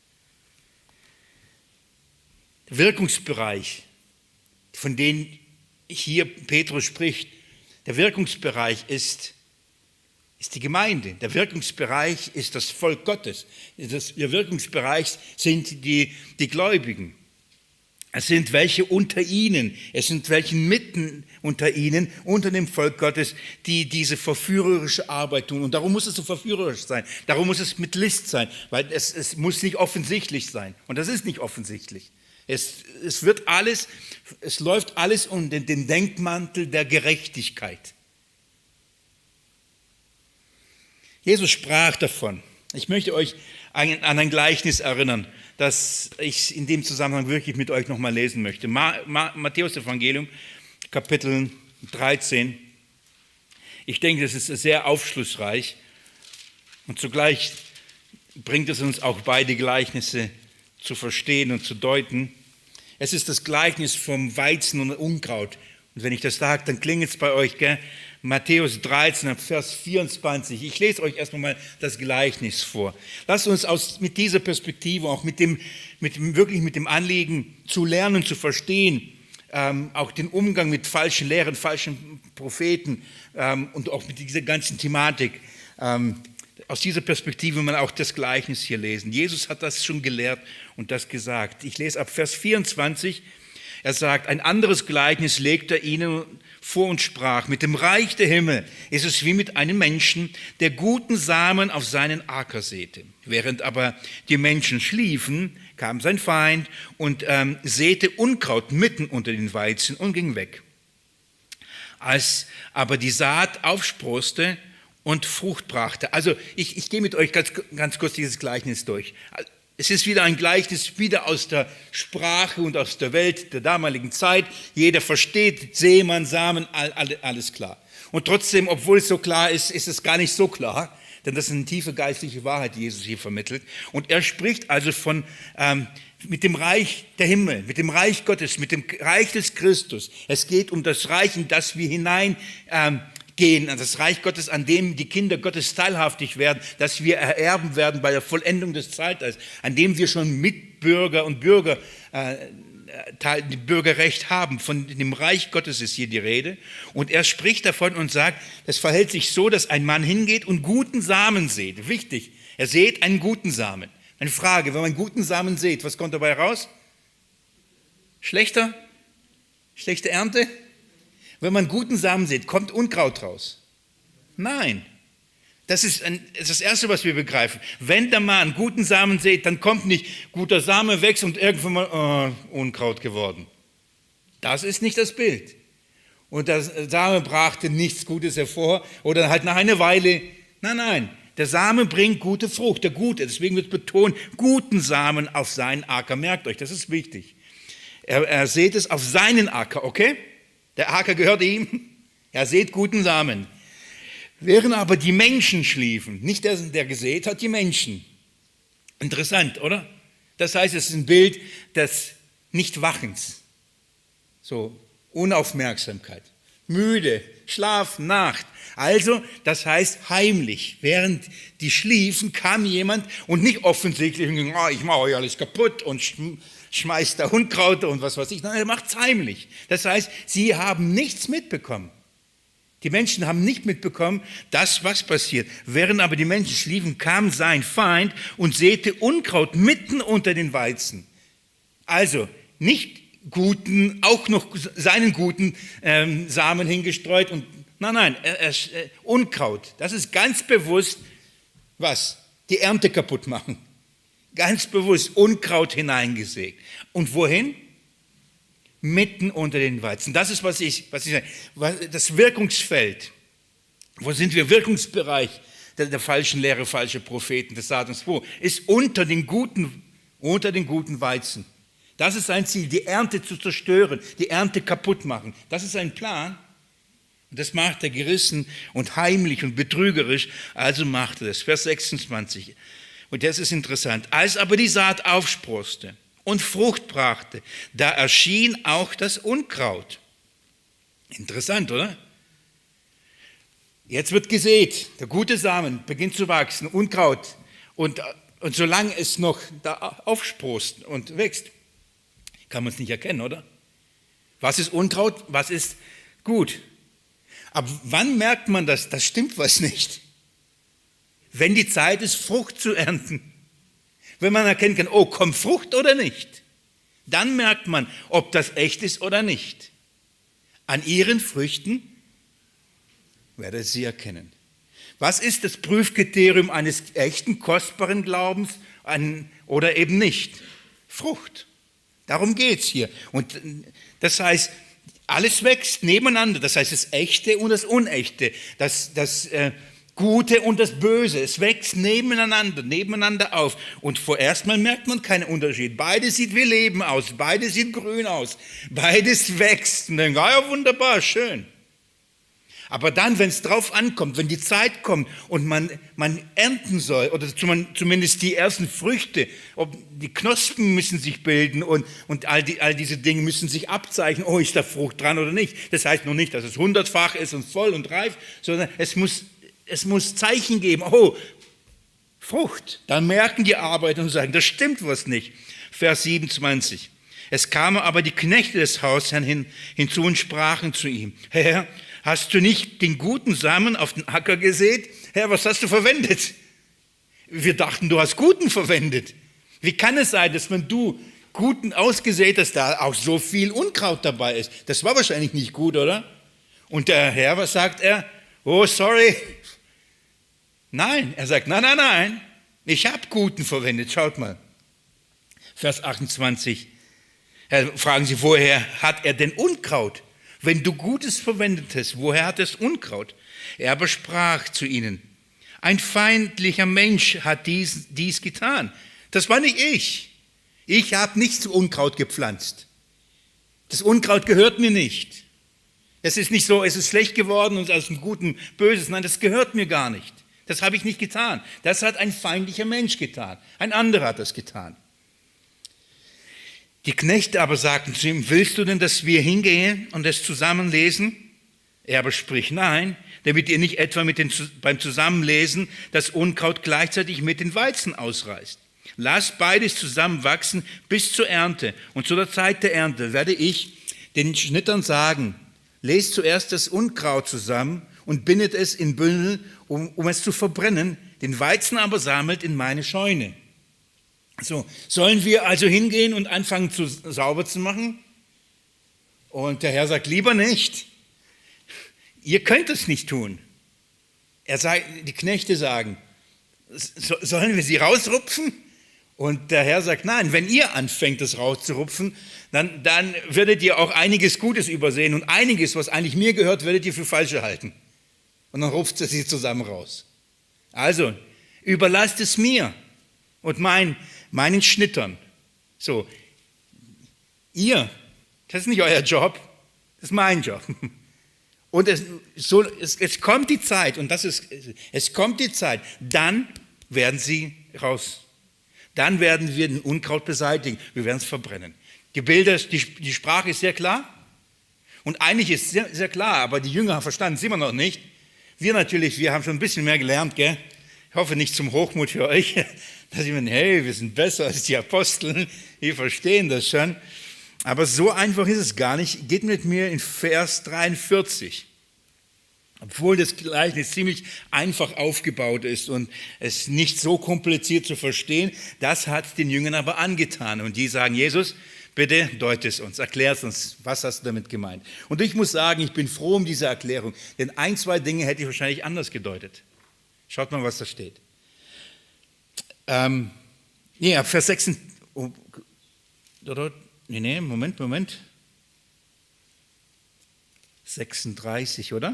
Der Wirkungsbereich, von dem hier Petrus spricht, der Wirkungsbereich ist, ist die Gemeinde. Der Wirkungsbereich ist das Volk Gottes. Das, der Wirkungsbereich sind die, die Gläubigen. Es sind welche unter ihnen, es sind welche mitten unter ihnen, unter dem Volk Gottes, die diese verführerische Arbeit tun. Und darum muss es so verführerisch sein, darum muss es mit List sein, weil es, es muss nicht offensichtlich sein. Und das ist nicht offensichtlich. Es, es wird alles, es läuft alles unter den Deckmantel der Gerechtigkeit. Jesus sprach davon. Ich möchte euch an ein Gleichnis erinnern, das ich in dem Zusammenhang wirklich mit euch nochmal lesen möchte. Matthäus Evangelium, Kapitel dreizehn. Ich denke, das ist sehr aufschlussreich und zugleich bringt es uns auch beide Gleichnisse zu verstehen und zu deuten. Es ist das Gleichnis vom Weizen und Unkraut. Und wenn ich das sage, dann klingelt es bei euch, gell? Matthäus dreizehn, Vers vierundzwanzig. Ich lese euch erstmal mal das Gleichnis vor. Lasst uns aus, mit dieser Perspektive, auch mit dem, mit dem, wirklich mit dem Anliegen zu lernen, zu verstehen, ähm, auch den Umgang mit falschen Lehren, falschen Propheten ähm, und auch mit dieser ganzen Thematik, ähm, aus dieser Perspektive man auch das Gleichnis hier lesen. Jesus hat das schon gelehrt und das gesagt. Ich lese ab Vers vierundzwanzig. Er sagt, ein anderes Gleichnis legt er ihnen vor und sprach, mit dem Reich der Himmel ist es wie mit einem Menschen, der guten Samen auf seinen Acker säte. Während aber die Menschen schliefen, kam sein Feind und ähm, säte Unkraut mitten unter den Weizen und ging weg. Als aber die Saat aufsproßte und Frucht brachte. Also ich, ich gehe mit euch ganz, ganz kurz dieses Gleichnis durch. Es ist wieder ein Gleichnis, wieder aus der Sprache und aus der Welt der damaligen Zeit. Jeder versteht, Seemann, Samen, all, all, alles klar. Und trotzdem, obwohl es so klar ist, ist es gar nicht so klar, denn das ist eine tiefe geistliche Wahrheit, die Jesus hier vermittelt. Und er spricht also von ähm, mit dem Reich der Himmel, mit dem Reich Gottes, mit dem Reich des Christus. Es geht um das Reich, in das wir hinein ähm, gehen, an das Reich Gottes, an dem die Kinder Gottes teilhaftig werden, dass wir ererben werden bei der Vollendung des Zeitalters, an dem wir schon Mitbürger und Bürger, äh, Bürgerrecht haben. Von dem Reich Gottes ist hier die Rede. Und er spricht davon und sagt, das verhält sich so, dass ein Mann hingeht und guten Samen sät. Wichtig, er sät einen guten Samen. Eine Frage, wenn man guten Samen sät, was kommt dabei raus? Schlechter? Schlechte Ernte? Wenn man guten Samen sät, kommt Unkraut raus? Nein. Das ist, ein, das ist das Erste, was wir begreifen. Wenn der Mann guten Samen sät, dann kommt nicht guter Same wächst und irgendwann mal oh, Unkraut geworden. Das ist nicht das Bild. Und der Same brachte nichts Gutes hervor oder halt nach einer Weile. Nein, nein. Der Same bringt gute Frucht, der gute. Deswegen wird betont, guten Samen auf seinen Acker. Merkt euch, das ist wichtig. Er, er sät es auf seinen Acker, okay? Der Acker gehört ihm. Er sät guten Samen. Während aber die Menschen schliefen, nicht der, der gesät hat, die Menschen. Interessant, oder? Das heißt, es ist ein Bild des Nichtwachens. So, Unaufmerksamkeit, müde, Schlaf, Nacht. Also, das heißt heimlich. Während die schliefen, kam jemand und nicht offensichtlich und ging, oh, ich mache euch alles kaputt und schmeißt da Unkraut und was weiß ich. Nein, er macht es heimlich. Das heißt, sie haben nichts mitbekommen. Die Menschen haben nicht mitbekommen, das, was passiert. Während aber die Menschen schliefen, kam sein Feind und säte Unkraut mitten unter den Weizen. Also, nicht guten, auch noch seinen guten ähm, Samen hingestreut und Nein, nein, äh, äh, Unkraut, das ist ganz bewusst, was? Die Ernte kaputt machen. Ganz bewusst Unkraut hineingesägt. Und wohin? Mitten unter den Weizen. Das ist, was ich, was ich sage, das Wirkungsfeld. Wo sind wir? Wirkungsbereich der, der falschen Lehre, falsche Propheten, des Satans. Wo? Ist unter den guten, unter den guten Weizen. Das ist sein Ziel, die Ernte zu zerstören, die Ernte kaputt machen. Das ist sein Plan. Und das macht er gerissen und heimlich und betrügerisch, also macht er das. Vers sechsundzwanzig. Und das ist interessant. Als aber die Saat aufsproßte und Frucht brachte, da erschien auch das Unkraut. Interessant, oder? Jetzt wird gesät, der gute Samen beginnt zu wachsen, Unkraut. Und, und solange es noch da aufsproßt und wächst, kann man es nicht erkennen, oder? Was ist Unkraut, was ist gut? Aber wann merkt man das? Das stimmt was nicht. Wenn die Zeit ist, Frucht zu ernten. Wenn man erkennen kann, oh, kommt Frucht oder nicht? Dann merkt man, ob das echt ist oder nicht. An ihren Früchten werdet sie erkennen. Was ist das Prüfkriterium eines echten, kostbaren Glaubens an, oder eben nicht? Frucht. Darum geht es hier. Und das heißt, alles wächst nebeneinander, das heißt das Echte und das Unechte, das, das äh, Gute und das Böse, es wächst nebeneinander, nebeneinander auf. Und vorerst mal merkt man keinen Unterschied. Beides sieht wie Leben aus, beides sieht grün aus, beides wächst. Und dann, ja, wunderbar, schön. Aber dann, wenn es drauf ankommt, wenn die Zeit kommt und man, man ernten soll, oder zumindest die ersten Früchte, ob die Knospen müssen sich bilden und, und all, die, all diese Dinge müssen sich abzeichnen, oh, ist da Frucht dran oder nicht. Das heißt noch nicht, dass es hundertfach ist und voll und reif, sondern es muss, es muss Zeichen geben, oh, Frucht. Dann merken die Arbeiter und sagen, das stimmt was nicht. Vers siebenundzwanzig. Es kamen aber die Knechte des Hausherrn hin, hinzu und sprachen zu ihm, Herr, hast du nicht den guten Samen auf den Acker gesät? Herr, was hast du verwendet? Wir dachten, du hast guten verwendet. Wie kann es sein, dass wenn du Guten ausgesät, dass da auch so viel Unkraut dabei ist. Das war wahrscheinlich nicht gut, oder? Und der Herr, was sagt er? Oh, sorry. Nein, er sagt, nein, nein, nein. Ich habe Guten verwendet. Schaut mal. Vers achtundzwanzig. Fragen Sie, woher hat er denn Unkraut? Wenn du Gutes verwendet hast, woher hat es Unkraut? Er aber sprach zu ihnen, ein feindlicher Mensch hat dies, dies getan. Das war nicht ich. Ich habe nichts Unkraut gepflanzt. Das Unkraut gehört mir nicht. Es ist nicht so, es ist schlecht geworden und aus dem Guten Böses. Nein, das gehört mir gar nicht. Das habe ich nicht getan. Das hat ein feindlicher Mensch getan. Ein anderer hat das getan. Die Knechte aber sagten zu ihm, willst du denn, dass wir hingehen und es zusammenlesen? Er aber spricht, nein, damit ihr nicht etwa mit den, beim Zusammenlesen das Unkraut gleichzeitig mit den Weizen ausreißt. Lasst beides zusammenwachsen bis zur Ernte. Und zu der Zeit der Ernte werde ich den Schnittern sagen, lest zuerst das Unkraut zusammen und bindet es in Bündel, um, um es zu verbrennen. Den Weizen aber sammelt in meine Scheune. So, sollen wir also hingehen und anfangen, zu, sauber zu machen? Und der Herr sagt, lieber nicht. Ihr könnt es nicht tun. Er sagt, die Knechte sagen, so, sollen wir sie rausrupfen? Und der Herr sagt, nein, wenn ihr anfängt, das rauszurupfen, dann, dann werdet ihr auch einiges Gutes übersehen und einiges, was eigentlich mir gehört, werdet ihr für falsche halten. Und dann rupft er sie zusammen raus. Also, überlasst es mir und mein, meinen Schnittern. So, ihr, das ist nicht euer Job, das ist mein Job. Und es, so, es, es kommt die Zeit, und das ist, es kommt die Zeit, dann werden sie raus. Dann werden wir den Unkraut beseitigen, wir werden es verbrennen. Die Bilder, die, die Sprache ist sehr klar. Und eigentlich ist es sehr, sehr klar, aber die Jünger verstanden es immer noch nicht. Wir natürlich, wir haben schon ein bisschen mehr gelernt, gell? Ich hoffe nicht zum Hochmut für euch, dass ich meine, hey, wir sind besser als die Apostel, wir verstehen das schon. Aber so einfach ist es gar nicht. Geht mit mir in Vers dreiundvierzig. Obwohl das Gleichnis ziemlich einfach aufgebaut ist und es nicht so kompliziert zu verstehen, das hat den Jüngern aber angetan. Und die sagen, Jesus, bitte deute es uns, erklär es uns, was hast du damit gemeint? Und ich muss sagen, ich bin froh um diese Erklärung, denn ein, zwei Dinge hätte ich wahrscheinlich anders gedeutet. Schaut mal, was da steht. Ähm, ja, Vers sechs. Oh, nee, nee, Moment, Moment. sechsunddreißig, oder?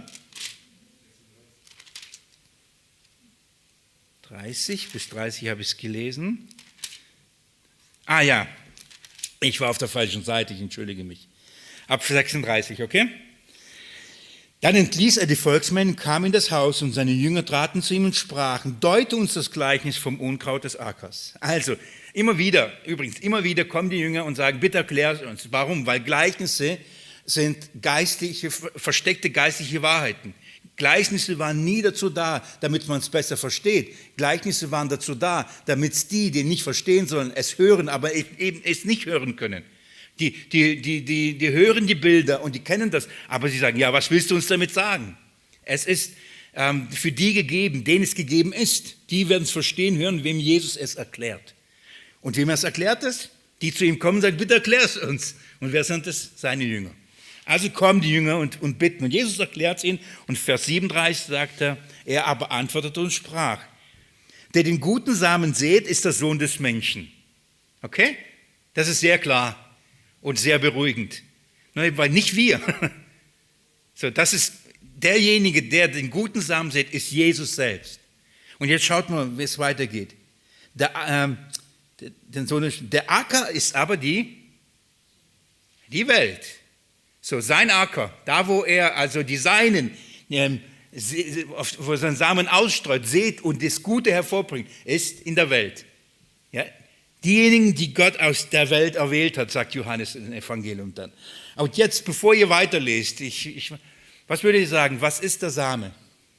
dreißig, bis dreißig habe ich es gelesen. Ah ja, ich war auf der falschen Seite, ich entschuldige mich. Ab sechsunddreißig, okay? Dann entließ er die Volksmenge, kam in das Haus und seine Jünger traten zu ihm und sprachen, deute uns das Gleichnis vom Unkraut des Ackers. Also, immer wieder, übrigens, immer wieder kommen die Jünger und sagen, bitte erklär uns. Warum? Weil Gleichnisse sind geistliche, versteckte geistliche Wahrheiten. Gleichnisse waren nie dazu da, damit man es besser versteht. Gleichnisse waren dazu da, damit die, die nicht verstehen sollen, es hören, aber eben es nicht hören können. Die, die, die, die, die hören die Bilder und die kennen das, aber sie sagen, ja, was willst du uns damit sagen? Es ist ähm, für die gegeben, denen es gegeben ist. Die werden es verstehen, hören, wem Jesus es erklärt. Und wem er es erklärt ist? Die zu ihm kommen und sagen, bitte erklär es uns. Und wer sind das? Seine Jünger. Also kommen die Jünger und, und bitten. Und Jesus erklärt es ihnen. Und Vers siebenunddreißig sagt er, er aber antwortete und sprach, der den guten Samen sät, ist der Sohn des Menschen. Okay? Das ist sehr klar und sehr beruhigend. Weil nicht wir. So, das ist derjenige, der den guten Samen sät, ist Jesus selbst. Und jetzt schaut mal, wie es weitergeht. Der, ähm, der, Sohn, der Acker ist aber die, die Welt. So, sein Acker, da wo er also die Seinen, ähm, wo er seinen Samen ausstreut, sät und das Gute hervorbringt, ist in der Welt. Ja? Diejenigen, die Gott aus der Welt erwählt hat, sagt Johannes im Evangelium dann. Und jetzt, bevor ihr weiterlest, ich, ich, was würde ich sagen, was ist der Same?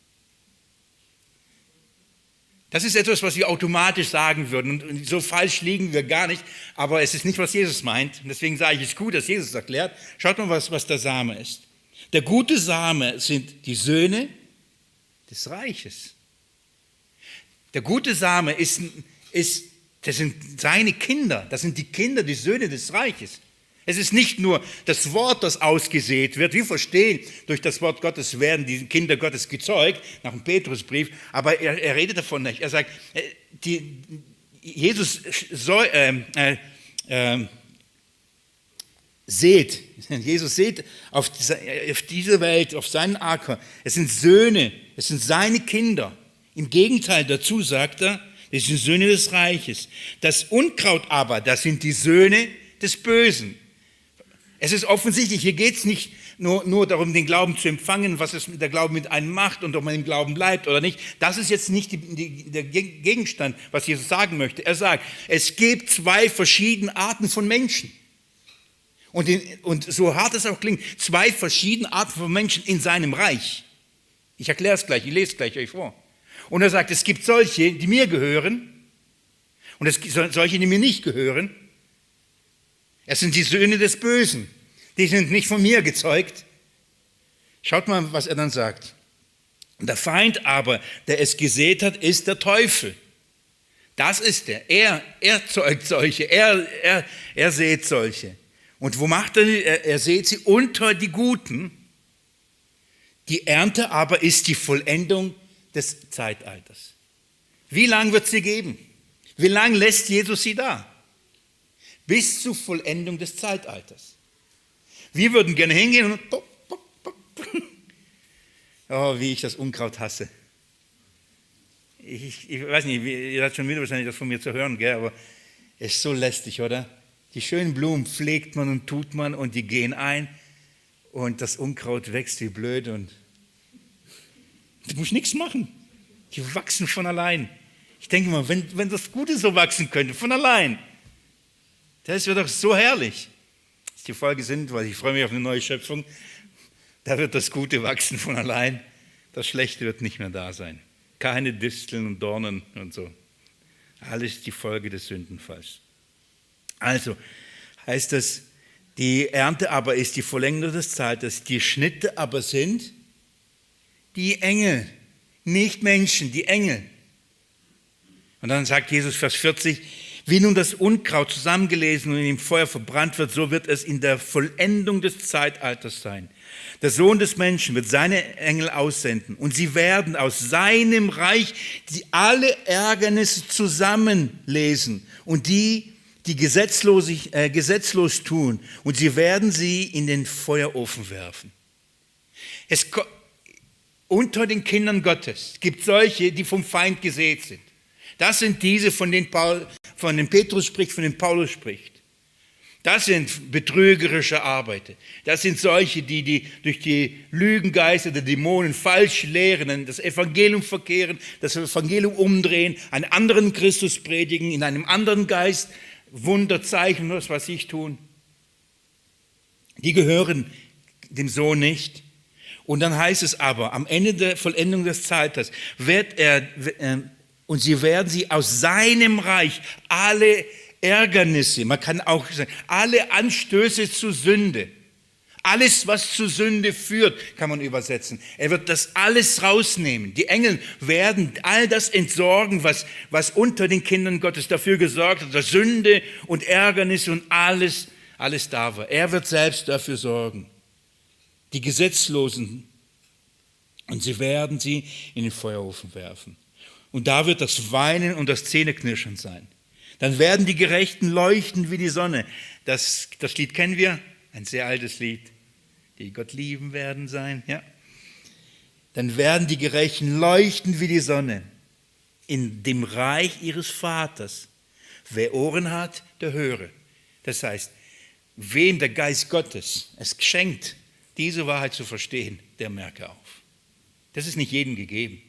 Das ist etwas, was wir automatisch sagen würden. Und so falsch liegen wir gar nicht. Aber es ist nicht, was Jesus meint. Und deswegen sage ich, es ist gut, dass Jesus erklärt. Schaut mal, was, was der Same ist. Der gute Same sind die Söhne des Reiches. Der gute Same ist, ist Das sind seine Kinder, das sind die Kinder, die Söhne des Reiches. Es ist nicht nur das Wort, das ausgesät wird. Wir verstehen, durch das Wort Gottes werden die Kinder Gottes gezeugt, nach dem Petrusbrief, aber er, er redet davon nicht. Er sagt, die, Jesus soll, äh, äh, äh, seht, Jesus seht auf diese, auf diese Welt, auf seinen Acker. Es sind Söhne, es sind seine Kinder. Im Gegenteil dazu sagt er, das sind Söhne des Reiches. Das Unkraut aber, das sind die Söhne des Bösen. Es ist offensichtlich, hier geht es nicht nur, nur darum, den Glauben zu empfangen, was es der Glauben mit einem macht und ob man im Glauben bleibt oder nicht. Das ist jetzt nicht die, die, der Gegenstand, was Jesus sagen möchte. Er sagt, es gibt zwei verschiedene Arten von Menschen. Und, in, und so hart es auch klingt, zwei verschiedene Arten von Menschen in seinem Reich. Ich erkläre es gleich, ich lese es gleich euch vor. Und er sagt, es gibt solche, die mir gehören und es gibt solche, die mir nicht gehören. Es sind die Söhne des Bösen. Die sind nicht von mir gezeugt. Schaut mal, was er dann sagt. Der Feind aber, der es gesät hat, ist der Teufel. Das ist er. Er, er zeugt solche. Er, er, er sät solche. Und wo macht er die? Er, er sät sie unter die Guten. Die Ernte aber ist die Vollendung des Zeitalters. Wie lange wird sie geben? Wie lange lässt Jesus sie da? Bis zur Vollendung des Zeitalters. Wir würden gerne hingehen und oh, wie ich das Unkraut hasse. Ich, ich weiß nicht, ihr seid schon müde wahrscheinlich, das von mir zu hören, gell? Aber es ist so lästig, oder? Die schönen Blumen pflegt man und tut man und die gehen ein und das Unkraut wächst wie blöd und du musst nichts machen. Die wachsen von allein. Ich denke mal, wenn, wenn das Gute so wachsen könnte, von allein, das wäre doch so herrlich. Dass die Folge sind, weil ich freue mich auf eine neue Schöpfung, da wird das Gute wachsen von allein. Das Schlechte wird nicht mehr da sein. Keine Disteln und Dornen und so. Alles die Folge des Sündenfalls. Also heißt das, die Ernte aber ist die Vollendung des Zeitalters, die Schnitte aber sind die Engel, nicht Menschen, die Engel. Und dann sagt Jesus, Vers vierzig, wie nun das Unkraut zusammengelesen und im Feuer verbrannt wird, so wird es in der Vollendung des Zeitalters sein. Der Sohn des Menschen wird seine Engel aussenden und sie werden aus seinem Reich die alle Ärgernisse zusammenlesen und die, die gesetzlos, äh, gesetzlos tun, und sie werden sie in den Feuerofen werfen. Es, unter den Kindern Gottes gibt es solche, die vom Feind gesät sind. Das sind diese, von denen, Paul, von denen Petrus spricht, von denen Paulus spricht. Das sind betrügerische Arbeiter. Das sind solche, die, die durch die Lügengeister der Dämonen falsch lehren, das Evangelium verkehren, das Evangelium umdrehen, einen anderen Christus predigen, in einem anderen Geist Wunder, Zeichen, was weiß ich tun. Die gehören dem Sohn nicht. Und dann heißt es aber, am Ende der Vollendung des Zeitalters wird er, äh, und sie werden sie aus seinem Reich alle Ärgernisse, man kann auch sagen, alle Anstöße zur Sünde, alles, was zur Sünde führt, kann man übersetzen. Er wird das alles rausnehmen. Die Engel werden all das entsorgen, was, was unter den Kindern Gottes dafür gesorgt hat, dass Sünde und Ärgernis und alles, alles da war. Er wird selbst dafür sorgen. Die Gesetzlosen, und sie werden sie in den Feuerofen werfen. Und da wird das Weinen und das Zähneknirschen sein. Dann werden die Gerechten leuchten wie die Sonne. Das, das Lied kennen wir, ein sehr altes Lied. Die Gott lieben werden sein. Ja. Dann werden die Gerechten leuchten wie die Sonne in dem Reich ihres Vaters. Wer Ohren hat, der höre. Das heißt, wem der Geist Gottes es schenkt, diese Wahrheit zu verstehen, der merke auf. Das ist nicht jedem gegeben.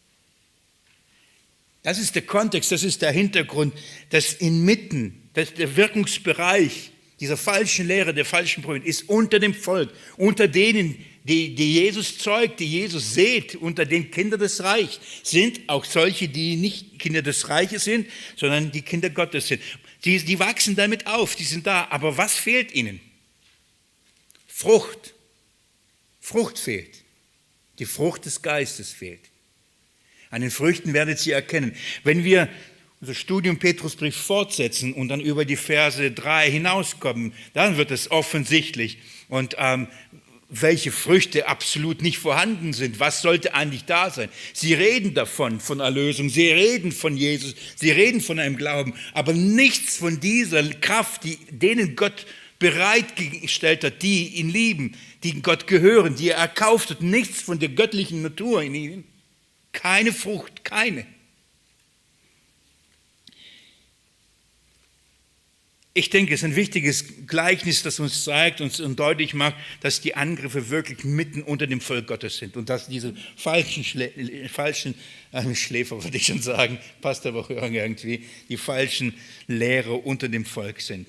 Das ist der Kontext, das ist der Hintergrund, dass inmitten, dass der Wirkungsbereich dieser falschen Lehre, der falschen Propheten ist unter dem Volk, unter denen, die, die Jesus zeugt, die Jesus sät, unter den Kindern des Reichs, sind auch solche, die nicht Kinder des Reiches sind, sondern die Kinder Gottes sind. Die, die wachsen damit auf, die sind da. Aber was fehlt ihnen? Frucht. Frucht fehlt. Die Frucht des Geistes fehlt. An den Früchten werdet ihr erkennen. Wenn wir unser Studium Petrusbrief fortsetzen und dann über die Verse drei hinauskommen, dann wird es offensichtlich. Und ähm, welche Früchte absolut nicht vorhanden sind, was sollte eigentlich da sein? Sie reden davon, von Erlösung, sie reden von Jesus, sie reden von einem Glauben, aber nichts von dieser Kraft, die denen Gott bereitgestellt hat, die ihn lieben, die Gott gehören, die er erkauft hat, nichts von der göttlichen Natur in ihnen. Keine Frucht, keine. Ich denke, es ist ein wichtiges Gleichnis, das uns zeigt und deutlich macht, dass die Angriffe wirklich mitten unter dem Volk Gottes sind und dass diese falschen, Schlä falschen äh, Schläfer, würde ich schon sagen, passt aber auch irgendwie, die falschen Lehrer unter dem Volk sind.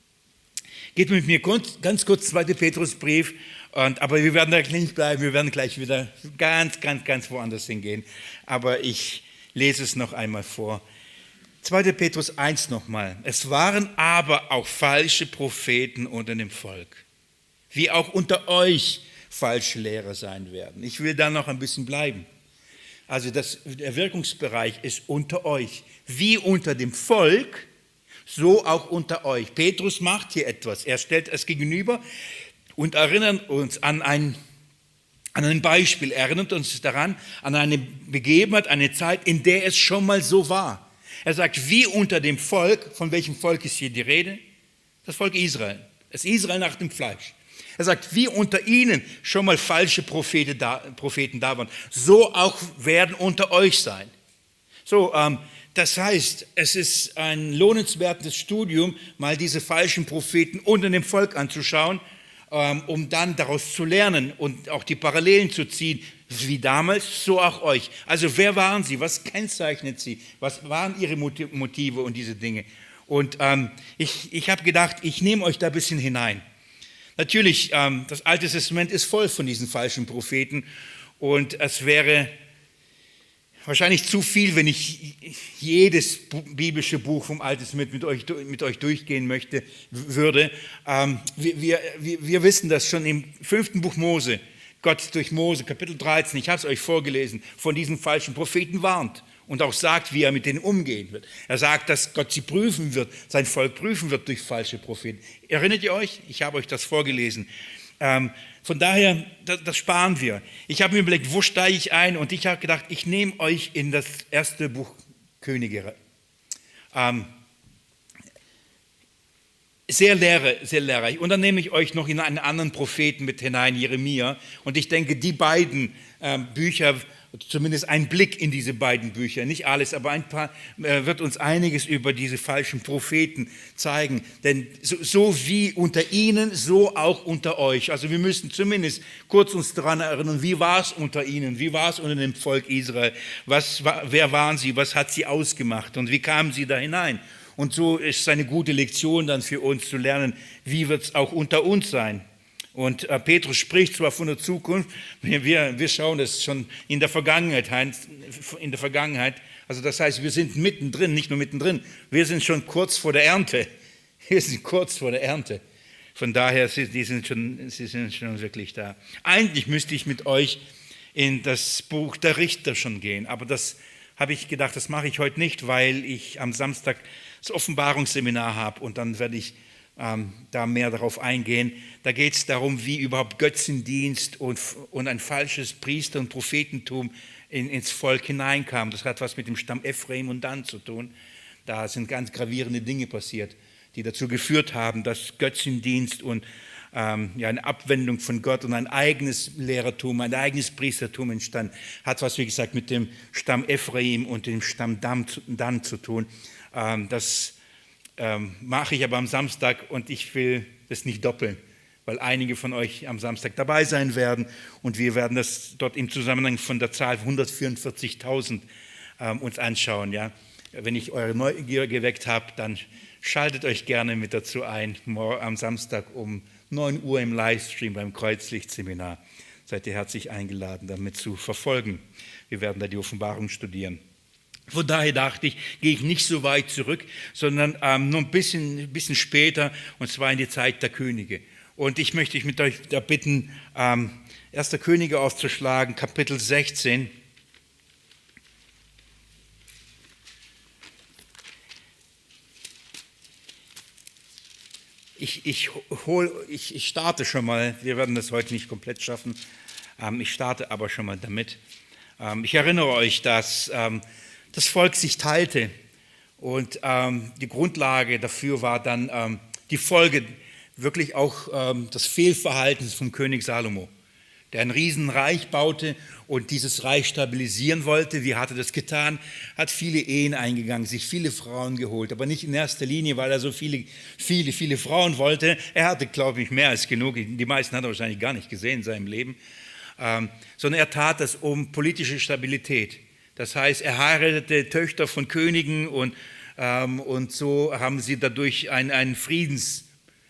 Geht mit mir ganz kurz, zweiter Petrusbrief, und, aber wir werden da nicht bleiben, wir werden gleich wieder ganz, ganz, ganz woanders hingehen. Aber ich lese es noch einmal vor. zweiter Petrus eins nochmal. Es waren aber auch falsche Propheten unter dem Volk, wie auch unter euch falsche Lehrer sein werden. Ich will da noch ein bisschen bleiben. Also das, der Wirkungsbereich ist unter euch, wie unter dem Volk, so auch unter euch. Petrus macht hier etwas. Er stellt es gegenüber und erinnert uns an ein, an ein Beispiel. Er erinnert uns daran, an eine Begebenheit, eine Zeit, in der es schon mal so war. Er sagt, wie unter dem Volk, von welchem Volk ist hier die Rede? Das Volk Israel. Das Israel nach dem Fleisch. Er sagt, wie unter ihnen schon mal falsche Propheten da, Propheten da waren, so auch werden unter euch sein. So, ähm, das heißt, es ist ein lohnenswertes Studium, mal diese falschen Propheten unter dem Volk anzuschauen, ähm, um dann daraus zu lernen und auch die Parallelen zu ziehen, wie damals, so auch euch. Also wer waren sie? Was kennzeichnet sie? Was waren ihre Motive und diese Dinge? Und ähm, ich, ich habe gedacht, ich nehme euch da ein bisschen hinein. Natürlich, ähm, das Alte Testament ist voll von diesen falschen Propheten und es wäre wahrscheinlich zu viel, wenn ich jedes biblische Buch vom Alten Testament mit euch, mit euch durchgehen möchte, würde. Ähm, wir, wir, wir wissen das schon im fünften Buch Mose. Gott durch Mose, Kapitel dreizehn, ich habe es euch vorgelesen, von diesen falschen Propheten warnt und auch sagt, wie er mit denen umgehen wird. Er sagt, dass Gott sie prüfen wird, sein Volk prüfen wird durch falsche Propheten. Erinnert ihr euch? Ich habe euch das vorgelesen. Ähm, von daher, das, das sparen wir. Ich habe mir überlegt, wo steige ich ein? Und ich habe gedacht, ich nehme euch in das erste Buch Könige. Ähm, Sehr, lehre, sehr lehrreich. Und dann nehme ich euch noch in einen anderen Propheten mit hinein, Jeremia. Und ich denke, die beiden äh, Bücher, zumindest ein Blick in diese beiden Bücher, nicht alles, aber ein paar, äh, wird uns einiges über diese falschen Propheten zeigen. Denn so, so wie unter ihnen, so auch unter euch. Also wir müssen zumindest kurz uns daran erinnern, wie war es unter ihnen, wie war es unter dem Volk Israel, was, wer waren sie, was hat sie ausgemacht und wie kamen sie da hinein. Und so ist es eine gute Lektion dann für uns zu lernen, wie wird es auch unter uns sein. Und äh, Petrus spricht zwar von der Zukunft, wir, wir schauen das schon in der Vergangenheit, in der Vergangenheit. Also das heißt, wir sind mittendrin, nicht nur mittendrin, wir sind schon kurz vor der Ernte. Wir sind kurz vor der Ernte. Von daher, die sind schon, sie sind schon wirklich da. Eigentlich müsste ich mit euch in das Buch der Richter schon gehen, aber das habe ich gedacht, das mache ich heute nicht, weil ich am Samstag das Offenbarungsseminar habe und dann werde ich ähm, da mehr darauf eingehen. Da geht es darum, wie überhaupt Götzendienst und, und ein falsches Priester- und Prophetentum in, ins Volk hineinkam. Das hat was mit dem Stamm Ephraim und Dan zu tun. Da sind ganz gravierende Dinge passiert, die dazu geführt haben, dass Götzendienst und ähm, ja, eine Abwendung von Gott und ein eigenes Lehrertum, ein eigenes Priestertum entstand. Hat was, wie gesagt, mit dem Stamm Ephraim und dem Stamm Dan zu tun. Das ähm, mache ich aber am Samstag und ich will das nicht doppeln, weil einige von euch am Samstag dabei sein werden und wir werden das dort im Zusammenhang von der Zahl hundertvierundvierzigtausend ähm, uns anschauen. Ja? Wenn ich eure Neugier geweckt habe, dann schaltet euch gerne mit dazu ein, am Samstag um neun Uhr im Livestream beim Kreuzlichtseminar. Seid ihr herzlich eingeladen, damit zu verfolgen. Wir werden da die Offenbarung studieren. Von daher dachte ich, gehe ich nicht so weit zurück, sondern ähm, nur ein bisschen, ein bisschen später, und zwar in die Zeit der Könige. Und ich möchte euch mit euch da bitten, ähm, erster Könige aufzuschlagen, Kapitel sechzehn. ich, ich, hol, ich, ich starte schon mal, wir werden das heute nicht komplett schaffen, ähm, ich starte aber schon mal damit. Ähm, ich erinnere euch, dass ähm, das Volk sich teilte und ähm, die Grundlage dafür war dann ähm, die Folge, wirklich auch ähm, das Fehlverhalten vom König Salomo, der ein Riesenreich baute und dieses Reich stabilisieren wollte. Wie hat er das getan? Hat viele Ehen eingegangen, sich viele Frauen geholt, aber nicht in erster Linie, weil er so viele, viele, viele Frauen wollte. Er hatte, glaube ich, mehr als genug. Die meisten hat er wahrscheinlich gar nicht gesehen in seinem Leben. Ähm, sondern er tat das um politische Stabilität. Das heißt, er heiratete Töchter von Königen und, ähm, und so haben sie dadurch einen, einen Friedens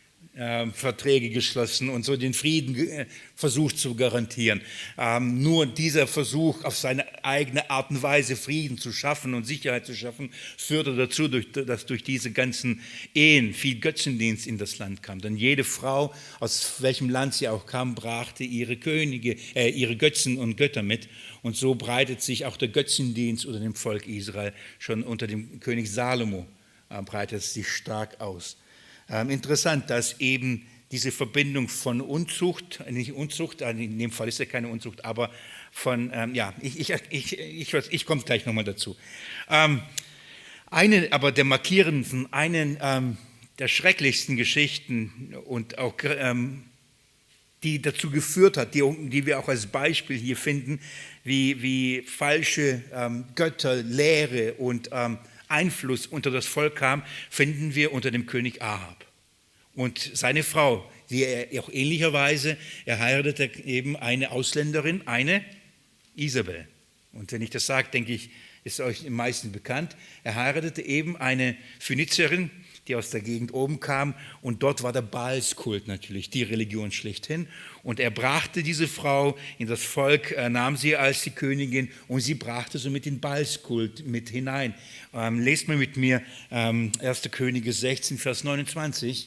Verträge geschlossen und so den Frieden versucht zu garantieren. Ähm, nur dieser Versuch, auf seine eigene Art und Weise Frieden zu schaffen und Sicherheit zu schaffen, führte dazu, dass durch diese ganzen Ehen viel Götzendienst in das Land kam. Denn jede Frau, aus welchem Land sie auch kam, brachte ihre Könige, äh, ihre Götzen und Götter mit. Und so breitet sich auch der Götzendienst unter dem Volk Israel schon unter dem König Salomo, äh, breitet sich stark aus. Ähm, interessant, dass eben diese Verbindung von Unzucht, nicht Unzucht, in dem Fall ist ja keine Unzucht, aber von, ähm, ja, ich, ich, ich, ich, ich komme gleich nochmal dazu. Ähm, eine aber der markierendsten, eine ähm, der schrecklichsten Geschichten und auch ähm, die dazu geführt hat, die, die wir auch als Beispiel hier finden, wie, wie falsche ähm, Götter, Lehre und ähm, Einfluss unter das Volk kam, finden wir unter dem König Ahab und seine Frau, die er auch ähnlicherweise, er heiratete eben eine Ausländerin, eine Isabel. Und wenn ich das sage, denke ich, ist euch am meisten bekannt. Er heiratete eben eine Phönizierin, die aus der Gegend oben kam, und dort war der Baalskult natürlich, die Religion schlechthin. Und er brachte diese Frau in das Volk, er nahm sie als die Königin und sie brachte somit den Baalskult mit hinein. Ähm, lest mal mit mir ähm, erster Könige sechzehn, Vers neunundzwanzig.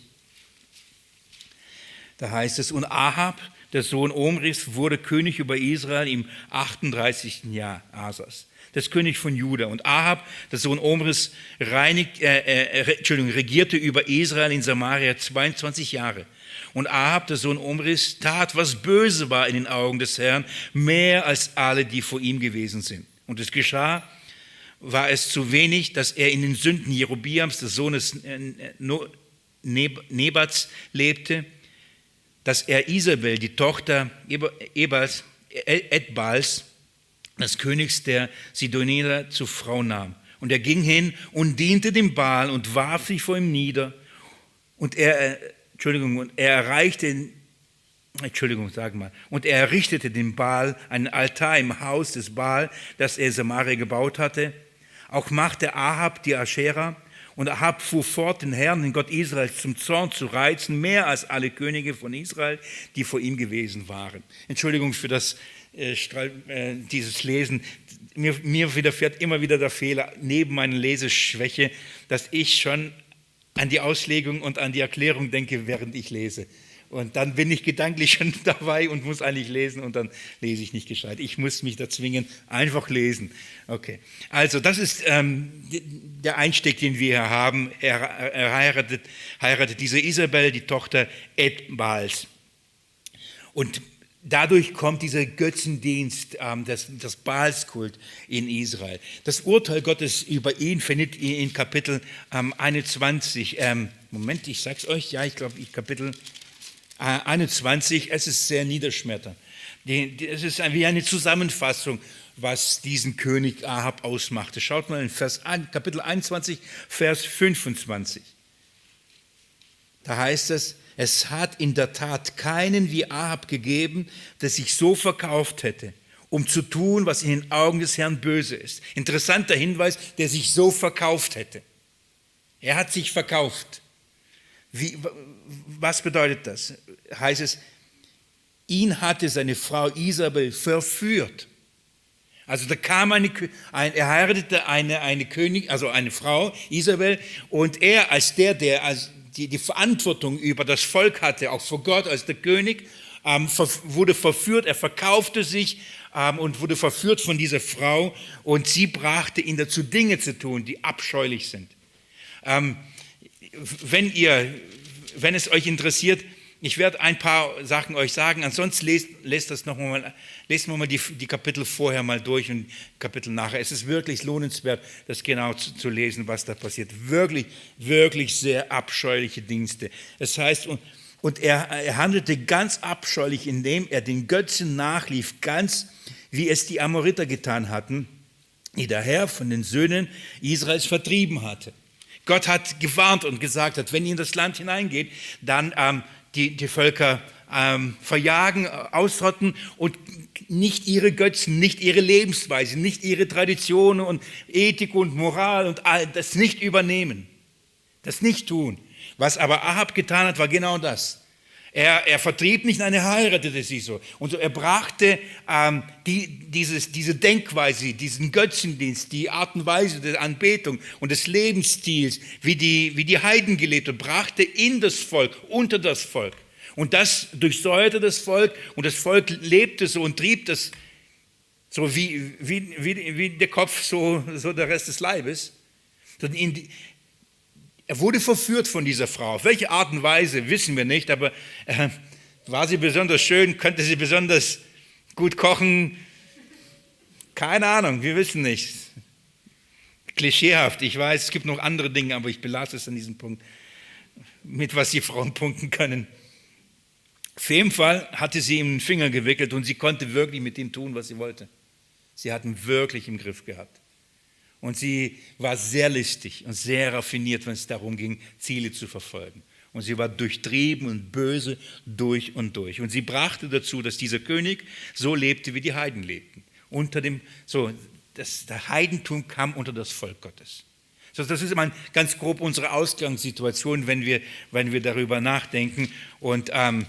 Da heißt es, und Ahab, der Sohn Omris, wurde König über Israel im achtunddreißigsten Jahr Asas, des Königs von Juda. Und Ahab, der Sohn Omris, reinigt, äh, äh, Entschuldigung, regierte über Israel in Samaria zweiundzwanzig Jahre. Und Ahab, der Sohn Omris, tat, was böse war in den Augen des Herrn, mehr als alle, die vor ihm gewesen sind. Und es geschah, war es zu wenig, dass er in den Sünden Jerobiams, des Sohnes Nebats, lebte, dass er Isabel, die Tochter Ebals, Edbals, des Königs der Sidonier, zur Frau nahm. Und er ging hin und diente dem Baal und warf sich vor ihm nieder. Und er, Entschuldigung, und er erreichte, Entschuldigung, sag mal, und er errichtete dem Baal einen Altar im Haus des Baal, das er Samaria gebaut hatte. Auch machte Ahab die Aschera. Und Ahab fuhr fort, den Herrn, den Gott Israels, zum Zorn zu reizen, mehr als alle Könige von Israel, die vor ihm gewesen waren. Entschuldigung für das, äh, äh, dieses Lesen. Mir, mir widerfährt immer wieder der Fehler, neben meiner Leseschwäche, dass ich schon an die Auslegung und an die Erklärung denke, während ich lese. Und dann bin ich gedanklich schon dabei und muss eigentlich lesen und dann lese ich nicht gescheit. Ich muss mich da zwingen, einfach lesen. Okay, also das ist ähm, der Einstieg, den wir hier haben. Er, er heiratet, heiratet diese Isabel, die Tochter Edbals. Und dadurch kommt dieser Götzendienst, ähm, das, das Baalskult in Israel. Das Urteil Gottes über ihn findet ihr in Kapitel ähm, einundzwanzig. Ähm, Moment, ich sag's euch, ja, ich glaube, Kapitel einundzwanzig, es ist sehr niederschmetternd. Es ist wie eine Zusammenfassung, was diesen König Ahab ausmachte. Schaut mal in Vers, Kapitel einundzwanzig, Vers fünfundzwanzig. Da heißt es, es hat in der Tat keinen wie Ahab gegeben, der sich so verkauft hätte, um zu tun, was in den Augen des Herrn böse ist. Interessanter Hinweis, der sich so verkauft hätte. Er hat sich verkauft. Wie, was bedeutet das? Heißt es, ihn hatte seine Frau Isabel verführt. Also da kam eine, ein, er heiratete eine, eine König, also eine Frau, Isabel, und er als der, der als die, die Verantwortung über das Volk hatte, auch vor Gott als der König, ähm, ver, wurde verführt, er verkaufte sich ähm, und wurde verführt von dieser Frau und sie brachte ihn dazu, Dinge zu tun, die abscheulich sind. Ähm, Wenn ihr wenn es euch interessiert, ich werde ein paar Sachen euch sagen, ansonsten lest, lest, das noch mal, lest wir mal die, die Kapitel vorher mal durch und Kapitel nachher. Es ist wirklich lohnenswert, das genau zu, zu lesen, was da passiert. Wirklich, wirklich sehr abscheuliche Dienste. Es heißt, und, und er, er handelte ganz abscheulich, indem er den Götzen nachlief, ganz wie es die Amoriter getan hatten, die der Herr von den Söhnen Israels vertrieben hatte. Gott hat gewarnt und gesagt, hat, wenn ihr in das Land hineingeht, dann ähm, die, die Völker ähm, verjagen, ausrotten und nicht ihre Götzen, nicht ihre Lebensweise, nicht ihre Traditionen und Ethik und Moral und all das nicht übernehmen, das nicht tun. Was aber Ahab getan hat, war genau das. Er, er vertrieb nicht, nein, er heiratete sie so. Und so er brachte ähm, die, dieses, diese Denkweise, diesen Götzendienst, die Art und Weise der Anbetung und des Lebensstils, wie die, wie die Heiden gelebt haben, brachte in das Volk, unter das Volk. Und das durchsäuerte das Volk und das Volk lebte so und trieb das so wie, wie, wie, wie der Kopf, so, so der Rest des Leibes. Er wurde verführt von dieser Frau. Auf welche Art und Weise, wissen wir nicht, aber äh, war sie besonders schön, könnte sie besonders gut kochen? Keine Ahnung, wir wissen nicht. Klischeehaft, ich weiß, es gibt noch andere Dinge, aber ich belasse es an diesem Punkt, mit was die Frauen punkten können. Auf jeden Fall hatte sie ihm den Finger gewickelt und sie konnte wirklich mit ihm tun, was sie wollte. Sie hat ihn wirklich im Griff gehabt. Und sie war sehr listig und sehr raffiniert, wenn es darum ging, Ziele zu verfolgen. Und sie war durchtrieben und böse durch und durch. Und sie brachte dazu, dass dieser König so lebte, wie die Heiden lebten. Unter dem, so, das, der Heidentum kam unter das Volk Gottes. So, das ist immer ganz grob unsere Ausgangssituation, wenn wir, wenn wir darüber nachdenken. Und ähm,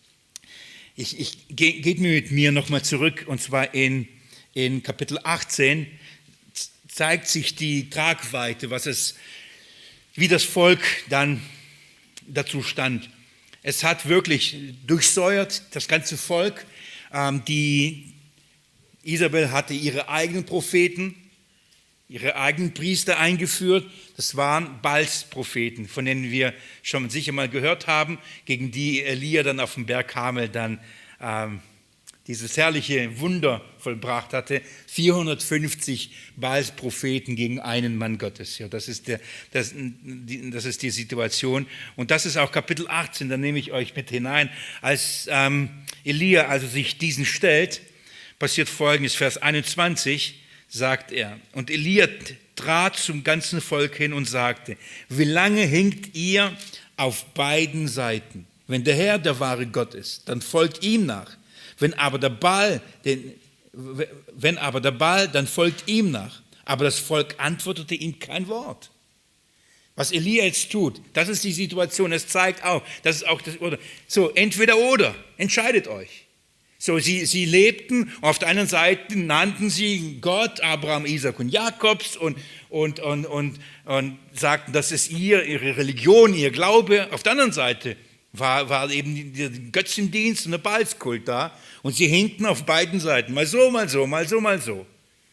ich, ich ge, geht mir mit mir nochmal zurück, und zwar in, in Kapitel achtzehn, zeigt sich die Tragweite, was es, wie das Volk dann dazu stand. Es hat wirklich durchsäuert, das ganze Volk. Ähm, die Isabel hatte ihre eigenen Propheten, ihre eigenen Priester eingeführt. Das waren Baals-Propheten, von denen wir schon sicher mal gehört haben, gegen die Elia dann auf dem Berg Karmel dann ähm, dieses herrliche Wunder vollbracht hatte, vierhundertfünfzig Baals-Propheten gegen einen Mann Gottes. Ja, das ist, der, das, die, das ist die Situation. Und das ist auch Kapitel achtzehn, da nehme ich euch mit hinein. Als ähm, Elia also sich diesen stellt, passiert Folgendes, Vers einundzwanzig, sagt er, und Elia trat zum ganzen Volk hin und sagte, wie lange hinkt ihr auf beiden Seiten? Wenn der Herr der wahre Gott ist, dann folgt ihm nach. Wenn aber der Baal, den, wenn aber der Baal, dann folgt ihm nach. Aber das Volk antwortete ihm kein Wort. Was Elia jetzt tut, das ist die Situation. Es zeigt auch, das ist auch das oder. So, entweder oder, entscheidet euch. So, sie, sie lebten, auf der einen Seite nannten sie Gott, Abraham, Isaac und Jakobs und, und, und, und, und sagten, das ist ihr, ihre Religion, ihr Glaube. Auf der anderen Seite war, war eben der Götzendienst und der Baalskult da. Und sie hinkten auf beiden Seiten, mal so, mal so, mal so, mal so.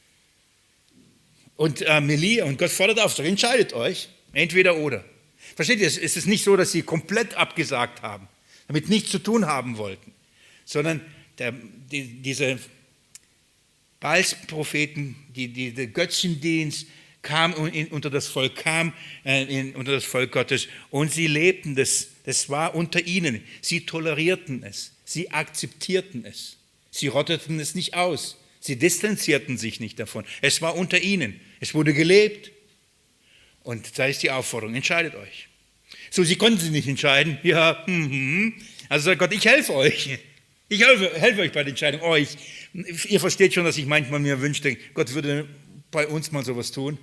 Und äh, Elia und Gott fordert auf, sagt, entscheidet euch, entweder oder. Versteht ihr, es ist nicht so, dass sie komplett abgesagt haben, damit nichts zu tun haben wollten, sondern der, die, diese Baalspropheten, die, die, der Götzendienst kam in, unter das Volk, kam äh, in, unter das Volk Gottes und sie lebten das, das war unter ihnen. Sie tolerierten es, sie akzeptierten es, sie rotteten es nicht aus, sie distanzierten sich nicht davon. Es war unter ihnen, es wurde gelebt und da ist die Aufforderung, entscheidet euch. So, sie konnten sich nicht entscheiden, ja, hm, hm. Also sagt Gott, ich helfe euch. Ich helfe, helfe euch bei der Entscheidung. Oh, ich, ihr versteht schon, dass ich manchmal mir wünschte, Gott würde bei uns mal sowas tun.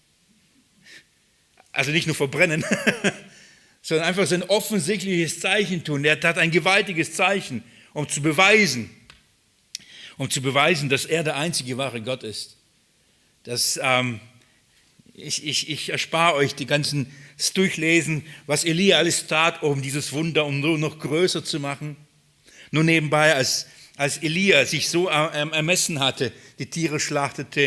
Also nicht nur verbrennen, sondern einfach so ein offensichtliches Zeichen tun. Er hat ein gewaltiges Zeichen, um zu beweisen, um zu beweisen, dass er der einzige wahre Gott ist. Das, ähm, ich, ich, ich erspare euch die ganzen das Durchlesen, was Elia alles tat, um dieses Wunder, um nur noch größer zu machen. Nur nebenbei, als, als Elia sich so ermessen hatte, die Tiere schlachtete,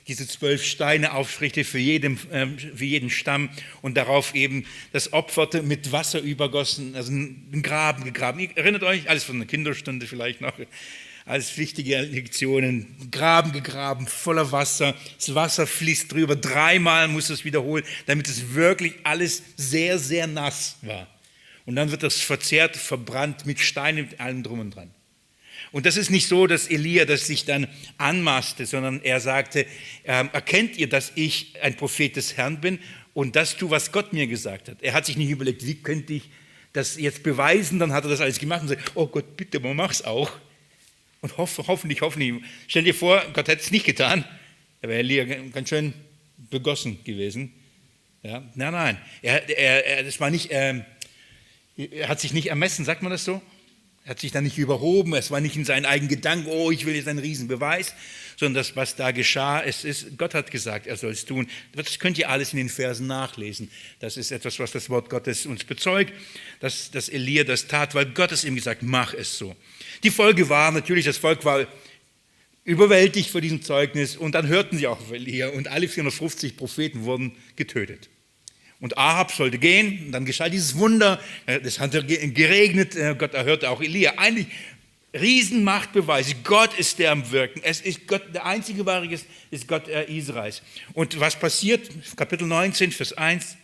diese zwölf Steine Aufschritte für jeden, äh, für jeden Stamm und darauf eben das Opferte mit Wasser übergossen, also einen Graben gegraben. Ihr erinnert euch, alles von der Kinderstunde vielleicht noch, alles wichtige Lektionen, Graben gegraben, voller Wasser, das Wasser fließt drüber, dreimal muss es wiederholen, damit es wirklich alles sehr, sehr nass war. Und dann wird das verzehrt, verbrannt mit Steinen, mit allem drum und dran. Und das ist nicht so, dass Elia das sich dann anmaßte, sondern er sagte, ähm, erkennt ihr, dass ich ein Prophet des Herrn bin und das tue, was Gott mir gesagt hat. Er hat sich nicht überlegt, wie könnte ich das jetzt beweisen, dann hat er das alles gemacht und sagt, oh Gott, bitte, man mach's auch. Und hoff, hoffentlich, hoffentlich, stell dir vor, Gott hätte es nicht getan, da wäre Elia ganz schön begossen gewesen. Ja, nein, nein, er, er, er, das war nicht, ähm, er hat sich nicht ermessen, sagt man das so? Er hat sich da nicht überhoben, es war nicht in seinen eigenen Gedanken, oh, ich will jetzt einen Riesenbeweis, sondern das, was da geschah, es ist, Gott hat gesagt, er soll es tun. Das könnt ihr alles in den Versen nachlesen. Das ist etwas, was das Wort Gottes uns bezeugt, dass, dass Elia das tat, weil Gott es ihm gesagt, mach es so. Die Folge war natürlich, das Volk war überwältigt vor diesem Zeugnis und dann hörten sie auch auf Elia und alle vierhundertfünfzig Propheten wurden getötet. Und Ahab sollte gehen, und dann geschah dieses Wunder, es hat geregnet, Gott erhörte auch Elia. Eigentlich Riesenmachtbeweise, Gott ist der am Wirken, es ist Gott, der einzige wahre ist, ist Gott Israels. Und was passiert? Kapitel neunzehn, Vers eins.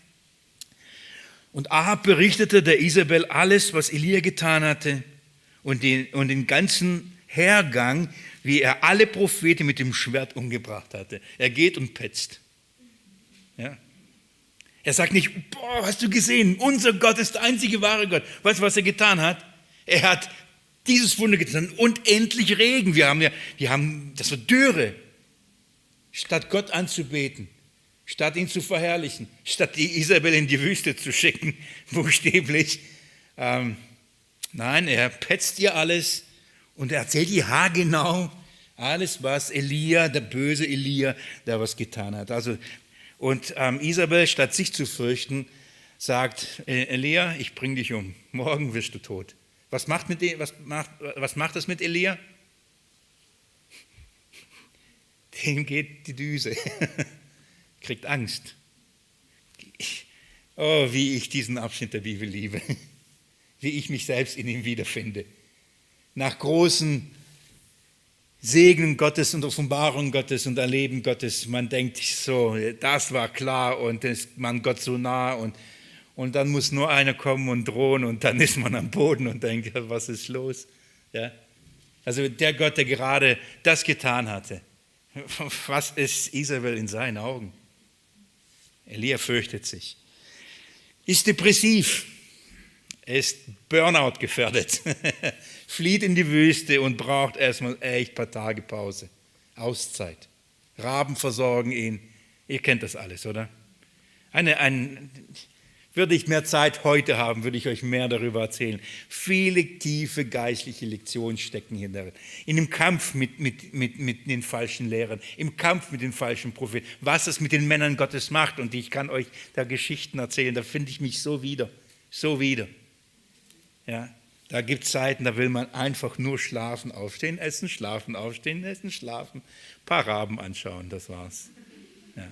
Und Ahab berichtete der Isabel alles, was Elia getan hatte und den, und den ganzen Hergang, wie er alle Propheten mit dem Schwert umgebracht hatte. Er geht und petzt. Ja. Er sagt nicht, boah, hast du gesehen, unser Gott ist der einzige wahre Gott. Weißt du, was er getan hat? Er hat dieses Wunder getan und endlich Regen. Wir haben ja, wir haben, das war Dürre. Statt Gott anzubeten, statt ihn zu verherrlichen, statt die Isabel in die Wüste zu schicken, buchstäblich. Ähm, nein, er petzt ihr alles und er erzählt ihr haargenau alles, was Elia, der böse Elia, da was getan hat. Also Und ähm, Isabel, statt sich zu fürchten, sagt, Elia, ich bringe dich um, morgen wirst du tot. Was macht, mit dem, was macht, was macht das mit Elia? Dem geht die Düse, kriegt Angst. Oh, wie ich diesen Abschnitt der Bibel liebe, wie ich mich selbst in ihm wiederfinde. Nach großen Segen Gottes und Offenbarung Gottes und Erleben Gottes. Man denkt so, das war klar und ist man Gott so nah und, und dann muss nur einer kommen und drohen und dann ist man am Boden und denkt, was ist los? Ja? Also der Gott, der gerade das getan hatte, was ist Isabel in seinen Augen? Elia fürchtet sich, ist depressiv, ist Burnout gefährdet, flieht in die Wüste und braucht erstmal echt ein paar Tage Pause, Auszeit. Raben versorgen ihn. Ihr kennt das alles, oder? Eine, ein, würde ich mehr Zeit heute haben, würde ich euch mehr darüber erzählen. Viele tiefe geistliche Lektionen stecken hier darin. In dem Kampf mit, mit, mit, mit den falschen Lehrern, im Kampf mit den falschen Propheten, was es mit den Männern Gottes macht. Und ich kann euch da Geschichten erzählen, da finde ich mich so wieder, so wieder. Ja, da gibt es Zeiten, da will man einfach nur schlafen, aufstehen, essen, schlafen, aufstehen, essen, schlafen, ein paar Raben anschauen, das war's. Ja.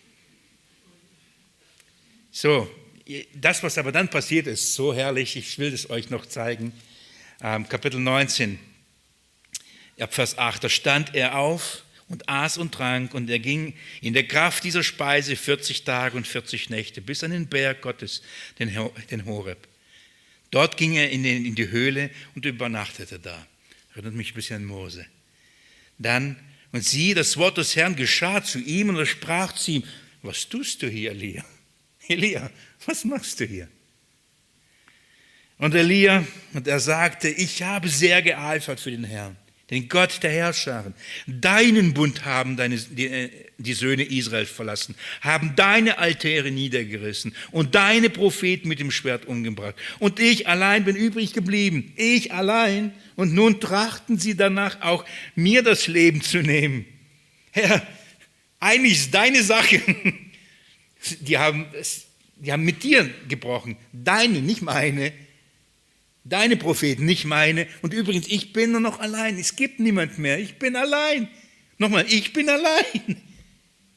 So, das, was aber dann passiert ist, so herrlich, ich will es euch noch zeigen. Ähm, Kapitel neunzehn, ab Vers acht, da stand er auf und aß und trank und er ging in der Kraft dieser Speise vierzig Tage und vierzig Nächte bis an den Berg Gottes, den, den Horeb. Dort ging er in, den, in die Höhle und übernachtete da. Erinnert mich ein bisschen an Mose. Dann, und siehe, das Wort des Herrn geschah zu ihm und er sprach zu ihm, was tust du hier, Elia? Elia, was machst du hier? Und Elia, und er sagte, ich habe sehr geeifert für den Herrn, den Gott der Herrscher. Deinen Bund haben deine, die, die Söhne Israel verlassen, haben deine Altäre niedergerissen und deine Propheten mit dem Schwert umgebracht. Und ich allein bin übrig geblieben, ich allein. Und nun trachten sie danach auch, mir das Leben zu nehmen. Herr, eigentlich ist deine Sache. Die haben, die haben mit dir gebrochen, deine, nicht meine. Deine Propheten, nicht meine. Und übrigens, ich bin nur noch allein. Es gibt niemand mehr. Ich bin allein. Nochmal, ich bin allein.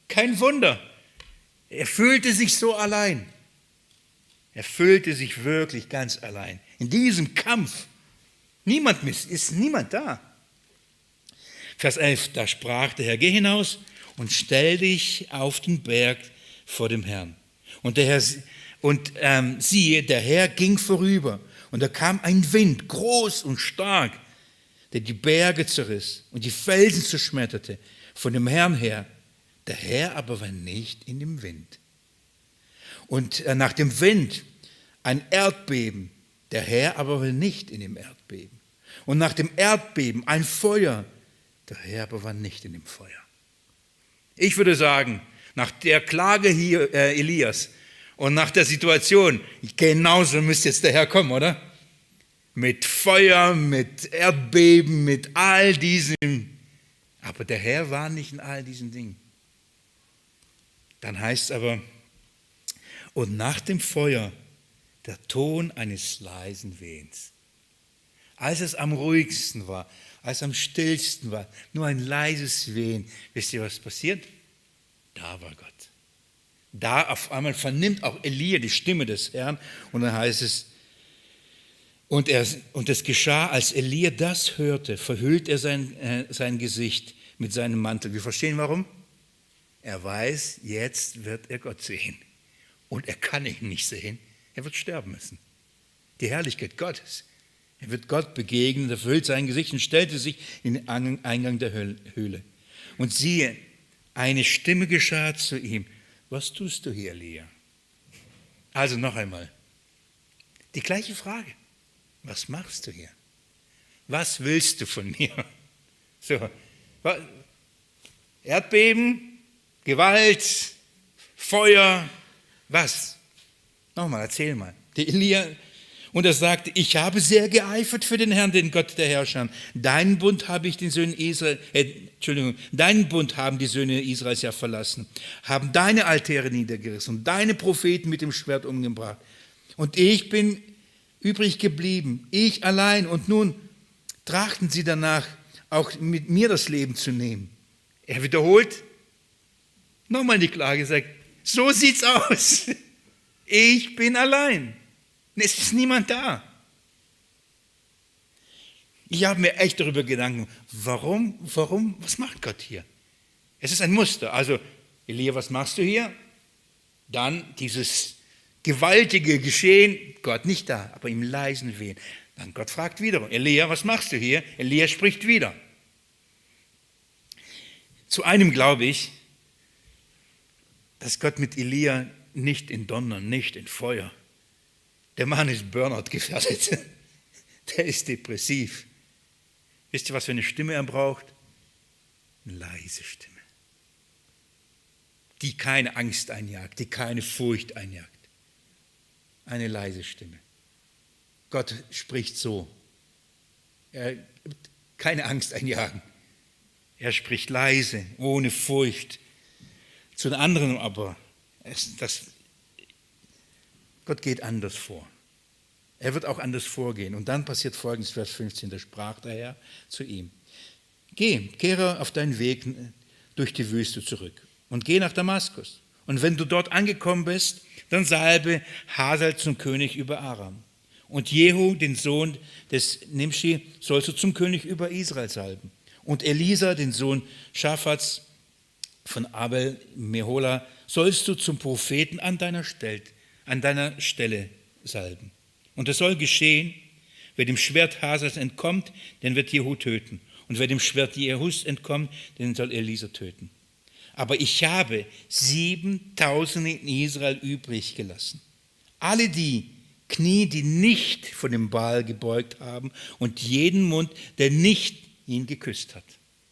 Kein Wunder. Er fühlte sich so allein. Er fühlte sich wirklich ganz allein. In diesem Kampf. Niemand ist niemand da. Vers elf, da sprach der Herr, geh hinaus und stell dich auf den Berg vor dem Herrn. Und, der Herr, und ähm, siehe, der Herr ging vorüber und da kam ein Wind, groß und stark, der die Berge zerriss und die Felsen zerschmetterte von dem Herrn her. Der Herr aber war nicht in dem Wind. Und äh, nach dem Wind ein Erdbeben, der Herr aber war nicht in dem Erdbeben. Und nach dem Erdbeben ein Feuer, der Herr aber war nicht in dem Feuer. Ich würde sagen, nach der Klage hier äh, Elias und nach der Situation, genauso müsste jetzt der Herr kommen, oder? Mit Feuer, mit Erdbeben, mit all diesen. Aber der Herr war nicht in all diesen Dingen. Dann heißt es aber, und nach dem Feuer der Ton eines leisen Wehens. Als es am ruhigsten war, als es am stillsten war, nur ein leises Wehen. Wisst ihr, was passiert? Da war Gott. Da auf einmal vernimmt auch Elia die Stimme des Herrn und dann heißt es, und, er, und es geschah, als Elia das hörte, verhüllt er sein, äh, sein Gesicht mit seinem Mantel. Wir verstehen warum? Er weiß, jetzt wird er Gott sehen. Und er kann ihn nicht sehen. Er wird sterben müssen. Die Herrlichkeit Gottes. Er wird Gott begegnen, er verhüllt sein Gesicht und stellte sich in den Eingang der Höhle. Und siehe, eine Stimme geschah zu ihm. Was tust du hier, Elia? Also noch einmal. Die gleiche Frage. Was machst du hier? Was willst du von mir? So, Erdbeben, Gewalt, Feuer, was? Nochmal, erzähl mal. Der Elia, und er sagte, ich habe sehr geeifert für den Herrn, den Gott der Herrscher. Deinen Bund habe ich den Söhnen Israel, äh, Entschuldigung, deinen Bund haben die Söhne Israels ja verlassen, haben deine Altäre niedergerissen und deine Propheten mit dem Schwert umgebracht. Und ich bin übrig geblieben, ich allein. Und nun trachten sie danach, auch mit mir das Leben zu nehmen. Er wiederholt, nochmal die Klage, sagt, so sieht's aus. Ich bin allein. Es ist niemand da. Ich habe mir echt darüber Gedanken, warum, warum, was macht Gott hier? Es ist ein Muster. Also, Elia, was machst du hier? Dann dieses gewaltige Geschehen, Gott nicht da, aber im leisen Wehen. Dann Gott fragt wiederum, Elia, was machst du hier? Elia spricht wieder. Zu einem glaube ich, dass Gott mit Elia nicht in Donner, nicht in Feuer. Der Mann ist Burnout gefährdet. Der ist depressiv. Wisst ihr, was für eine Stimme er braucht? Eine leise Stimme. Die keine Angst einjagt, die keine Furcht einjagt. Eine leise Stimme. Gott spricht so. Er wird keine Angst einjagen. Er spricht leise, ohne Furcht. Zu den anderen aber, das, Gott geht anders vor. Er wird auch anders vorgehen. Und dann passiert Folgendes, Vers fünfzehn, da sprach der Herr zu ihm. Geh, kehre auf deinen Weg durch die Wüste zurück und geh nach Damaskus. Und wenn du dort angekommen bist, dann salbe Hazael zum König über Aram. Und Jehu, den Sohn des Nimshi, sollst du zum König über Israel salben. Und Elisa, den Sohn Schaphats von Abel Mehola, sollst du zum Propheten an deiner Stelle, an deiner Stelle salben. Und es soll geschehen, wer dem Schwert Hazaels entkommt, den wird Jehu töten. Und wer dem Schwert Jehus entkommt, den soll Elisa töten. Aber ich habe siebentausend in Israel übrig gelassen. Alle die Knie, die nicht vor dem Baal gebeugt haben und jeden Mund, der nicht ihn geküsst hat.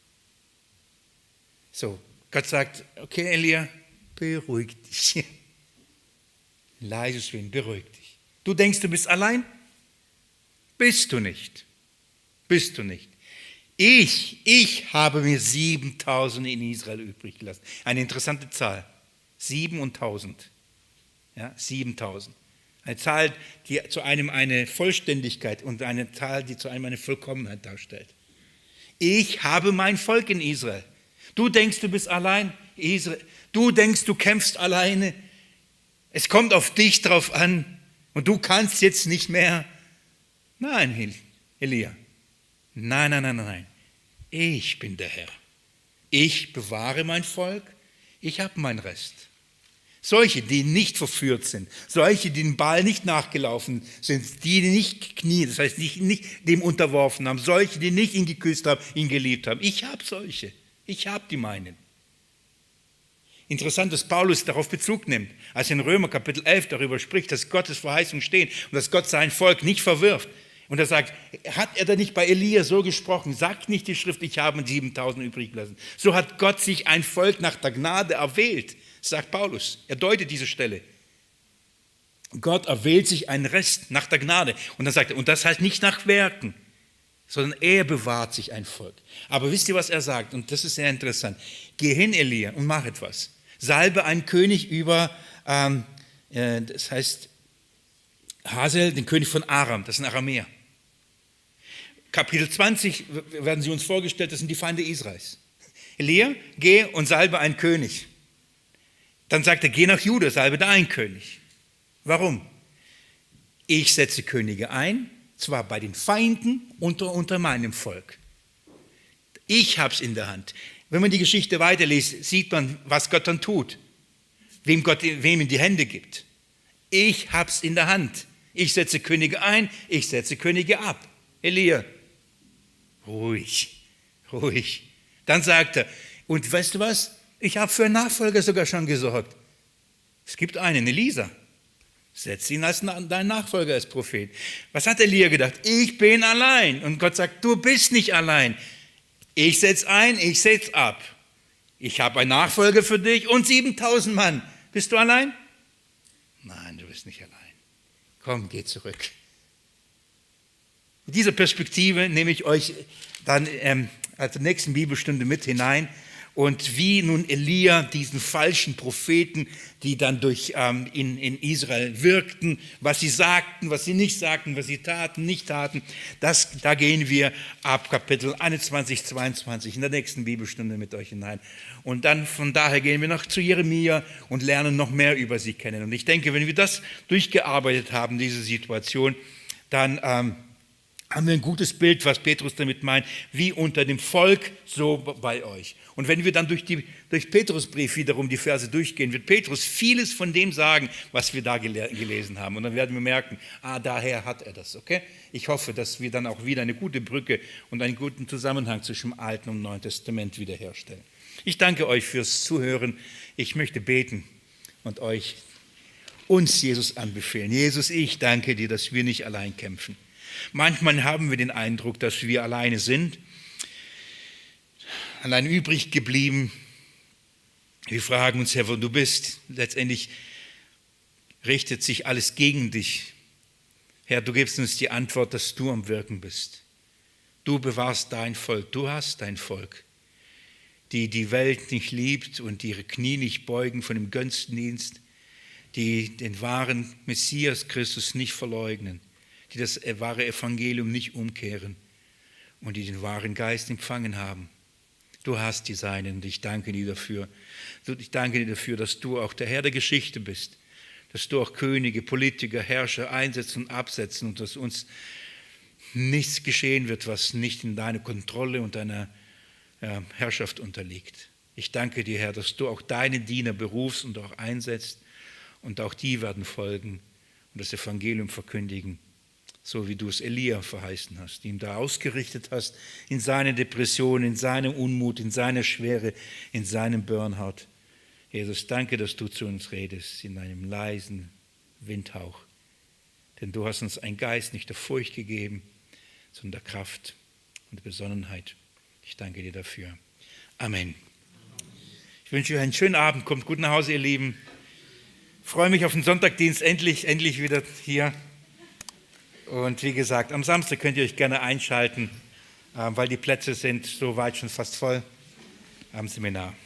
So, Gott sagt, okay, Elia, beruhig dich. Leises Wehen, beruhig dich. Du denkst, du bist allein? Bist du nicht. Bist du nicht. Ich, ich habe mir siebentausend in Israel übrig gelassen. Eine interessante Zahl. Sieben und tausend. Ja, siebentausend. Eine Zahl, die zu einem eine Vollständigkeit und eine Zahl, die zu einem eine Vollkommenheit darstellt. Ich habe mein Volk in Israel. Du denkst, du bist allein. Du denkst, du kämpfst alleine. Es kommt auf dich drauf an und du kannst jetzt nicht mehr. Nein, Elia. Nein, nein, nein, nein. Ich bin der Herr. Ich bewahre mein Volk. Ich habe meinen Rest. Solche, die nicht verführt sind, solche, die dem Baal nicht nachgelaufen sind, die nicht knien, das heißt, nicht, nicht dem unterworfen haben, solche, die nicht ihn geküsst haben, ihn geliebt haben. Ich habe solche. Ich habe die meinen. Interessant, dass Paulus darauf Bezug nimmt, als in Römer Kapitel elf darüber spricht, dass Gottes Verheißungen stehen und dass Gott sein Volk nicht verwirft. Und er sagt, hat er da nicht bei Elia so gesprochen? Sagt nicht die Schrift, ich habe siebentausend übrig gelassen. So hat Gott sich ein Volk nach der Gnade erwählt, sagt Paulus. Er deutet diese Stelle. Gott erwählt sich einen Rest nach der Gnade. Und dann sagt er, und das heißt nicht nach Werken, sondern er bewahrt sich ein Volk. Aber wisst ihr, was er sagt? Und das ist sehr interessant. Geh hin, Elia, und mach etwas. Salbe einen König über, ähm, äh, das heißt Hazael, den König von Aram, das ist ein Aramäer. Kapitel zwanzig werden sie uns vorgestellt, das sind die Feinde Israels. Elia, geh und salbe einen König. Dann sagt er, geh nach Juda, salbe da einen König. Warum? Ich setze Könige ein, zwar bei den Feinden und unter meinem Volk. Ich habe es in der Hand. Wenn man die Geschichte weiterliest, sieht man, was Gott dann tut, wem Gott wem in die Hände gibt. Ich habe es in der Hand. Ich setze Könige ein, ich setze Könige ab. Elia, ruhig, ruhig. Dann sagt er, und weißt du was? Ich habe für einen Nachfolger sogar schon gesorgt. Es gibt einen, Elisa. Setz ihn als dein Nachfolger als Prophet. Was hat Elia gedacht? Ich bin allein. Und Gott sagt, du bist nicht allein. Ich setze ein, ich setze ab. Ich habe einen Nachfolger für dich und siebentausend Mann. Bist du allein? Nein, du bist nicht allein. Komm, geh zurück. Mit dieser Perspektive nehme ich euch dann ähm, als nächsten Bibelstunde mit hinein und wie nun Elia diesen falschen Propheten, die dann durch ähm, in, in Israel wirkten, was sie sagten, was sie nicht sagten, was sie taten, nicht taten, das, da gehen wir ab Kapitel einundzwanzig, zweiundzwanzig in der nächsten Bibelstunde mit euch hinein. Und dann von daher gehen wir noch zu Jeremia und lernen noch mehr über sie kennen. Und ich denke, wenn wir das durchgearbeitet haben, diese Situation, dann ähm, haben wir ein gutes Bild, was Petrus damit meint, wie unter dem Volk, so bei euch. Und wenn wir dann durch, die, durch Petrusbrief wiederum die Verse durchgehen, wird Petrus vieles von dem sagen, was wir da gelesen haben. Und dann werden wir merken, ah, daher hat er das, okay? Ich hoffe, dass wir dann auch wieder eine gute Brücke und einen guten Zusammenhang zwischen dem Alten und Neuen Testament wiederherstellen. Ich danke euch fürs Zuhören. Ich möchte beten und euch, uns Jesus anbefehlen. Jesus, ich danke dir, dass wir nicht allein kämpfen. Manchmal haben wir den Eindruck, dass wir alleine sind, allein übrig geblieben. Wir fragen uns, Herr, wo du bist. Letztendlich richtet sich alles gegen dich. Herr, du gibst uns die Antwort, dass du am Wirken bist. Du bewahrst dein Volk, du hast dein Volk, die die Welt nicht liebt und ihre Knie nicht beugen von dem Götzendienst, die den wahren Messias Christus nicht verleugnen, die das wahre Evangelium nicht umkehren und die den wahren Geist empfangen haben. Du hast die Seinen und ich danke dir dafür. Ich danke dir dafür, dass du auch der Herr der Geschichte bist, dass du auch Könige, Politiker, Herrscher einsetzen und absetzen und dass uns nichts geschehen wird, was nicht in deiner Kontrolle und deiner Herrschaft unterliegt. Ich danke dir, Herr, dass du auch deine Diener berufst und auch einsetzt und auch die werden folgen und das Evangelium verkündigen, so wie du es Elia verheißen hast, ihm da ausgerichtet hast, in seiner Depression, in seinem Unmut, in seiner Schwere, in seinem Burnout. Jesus, danke, dass du zu uns redest, in einem leisen Windhauch. Denn du hast uns einen Geist nicht der Furcht gegeben, sondern der Kraft und der Besonnenheit. Ich danke dir dafür. Amen. Ich wünsche euch einen schönen Abend. Kommt gut nach Hause, ihr Lieben. Ich freue mich auf den Sonntagdienst, endlich, endlich wieder hier. Und wie gesagt, am Samstag könnt ihr euch gerne einschalten, weil die Plätze sind soweit schon fast voll am Seminar.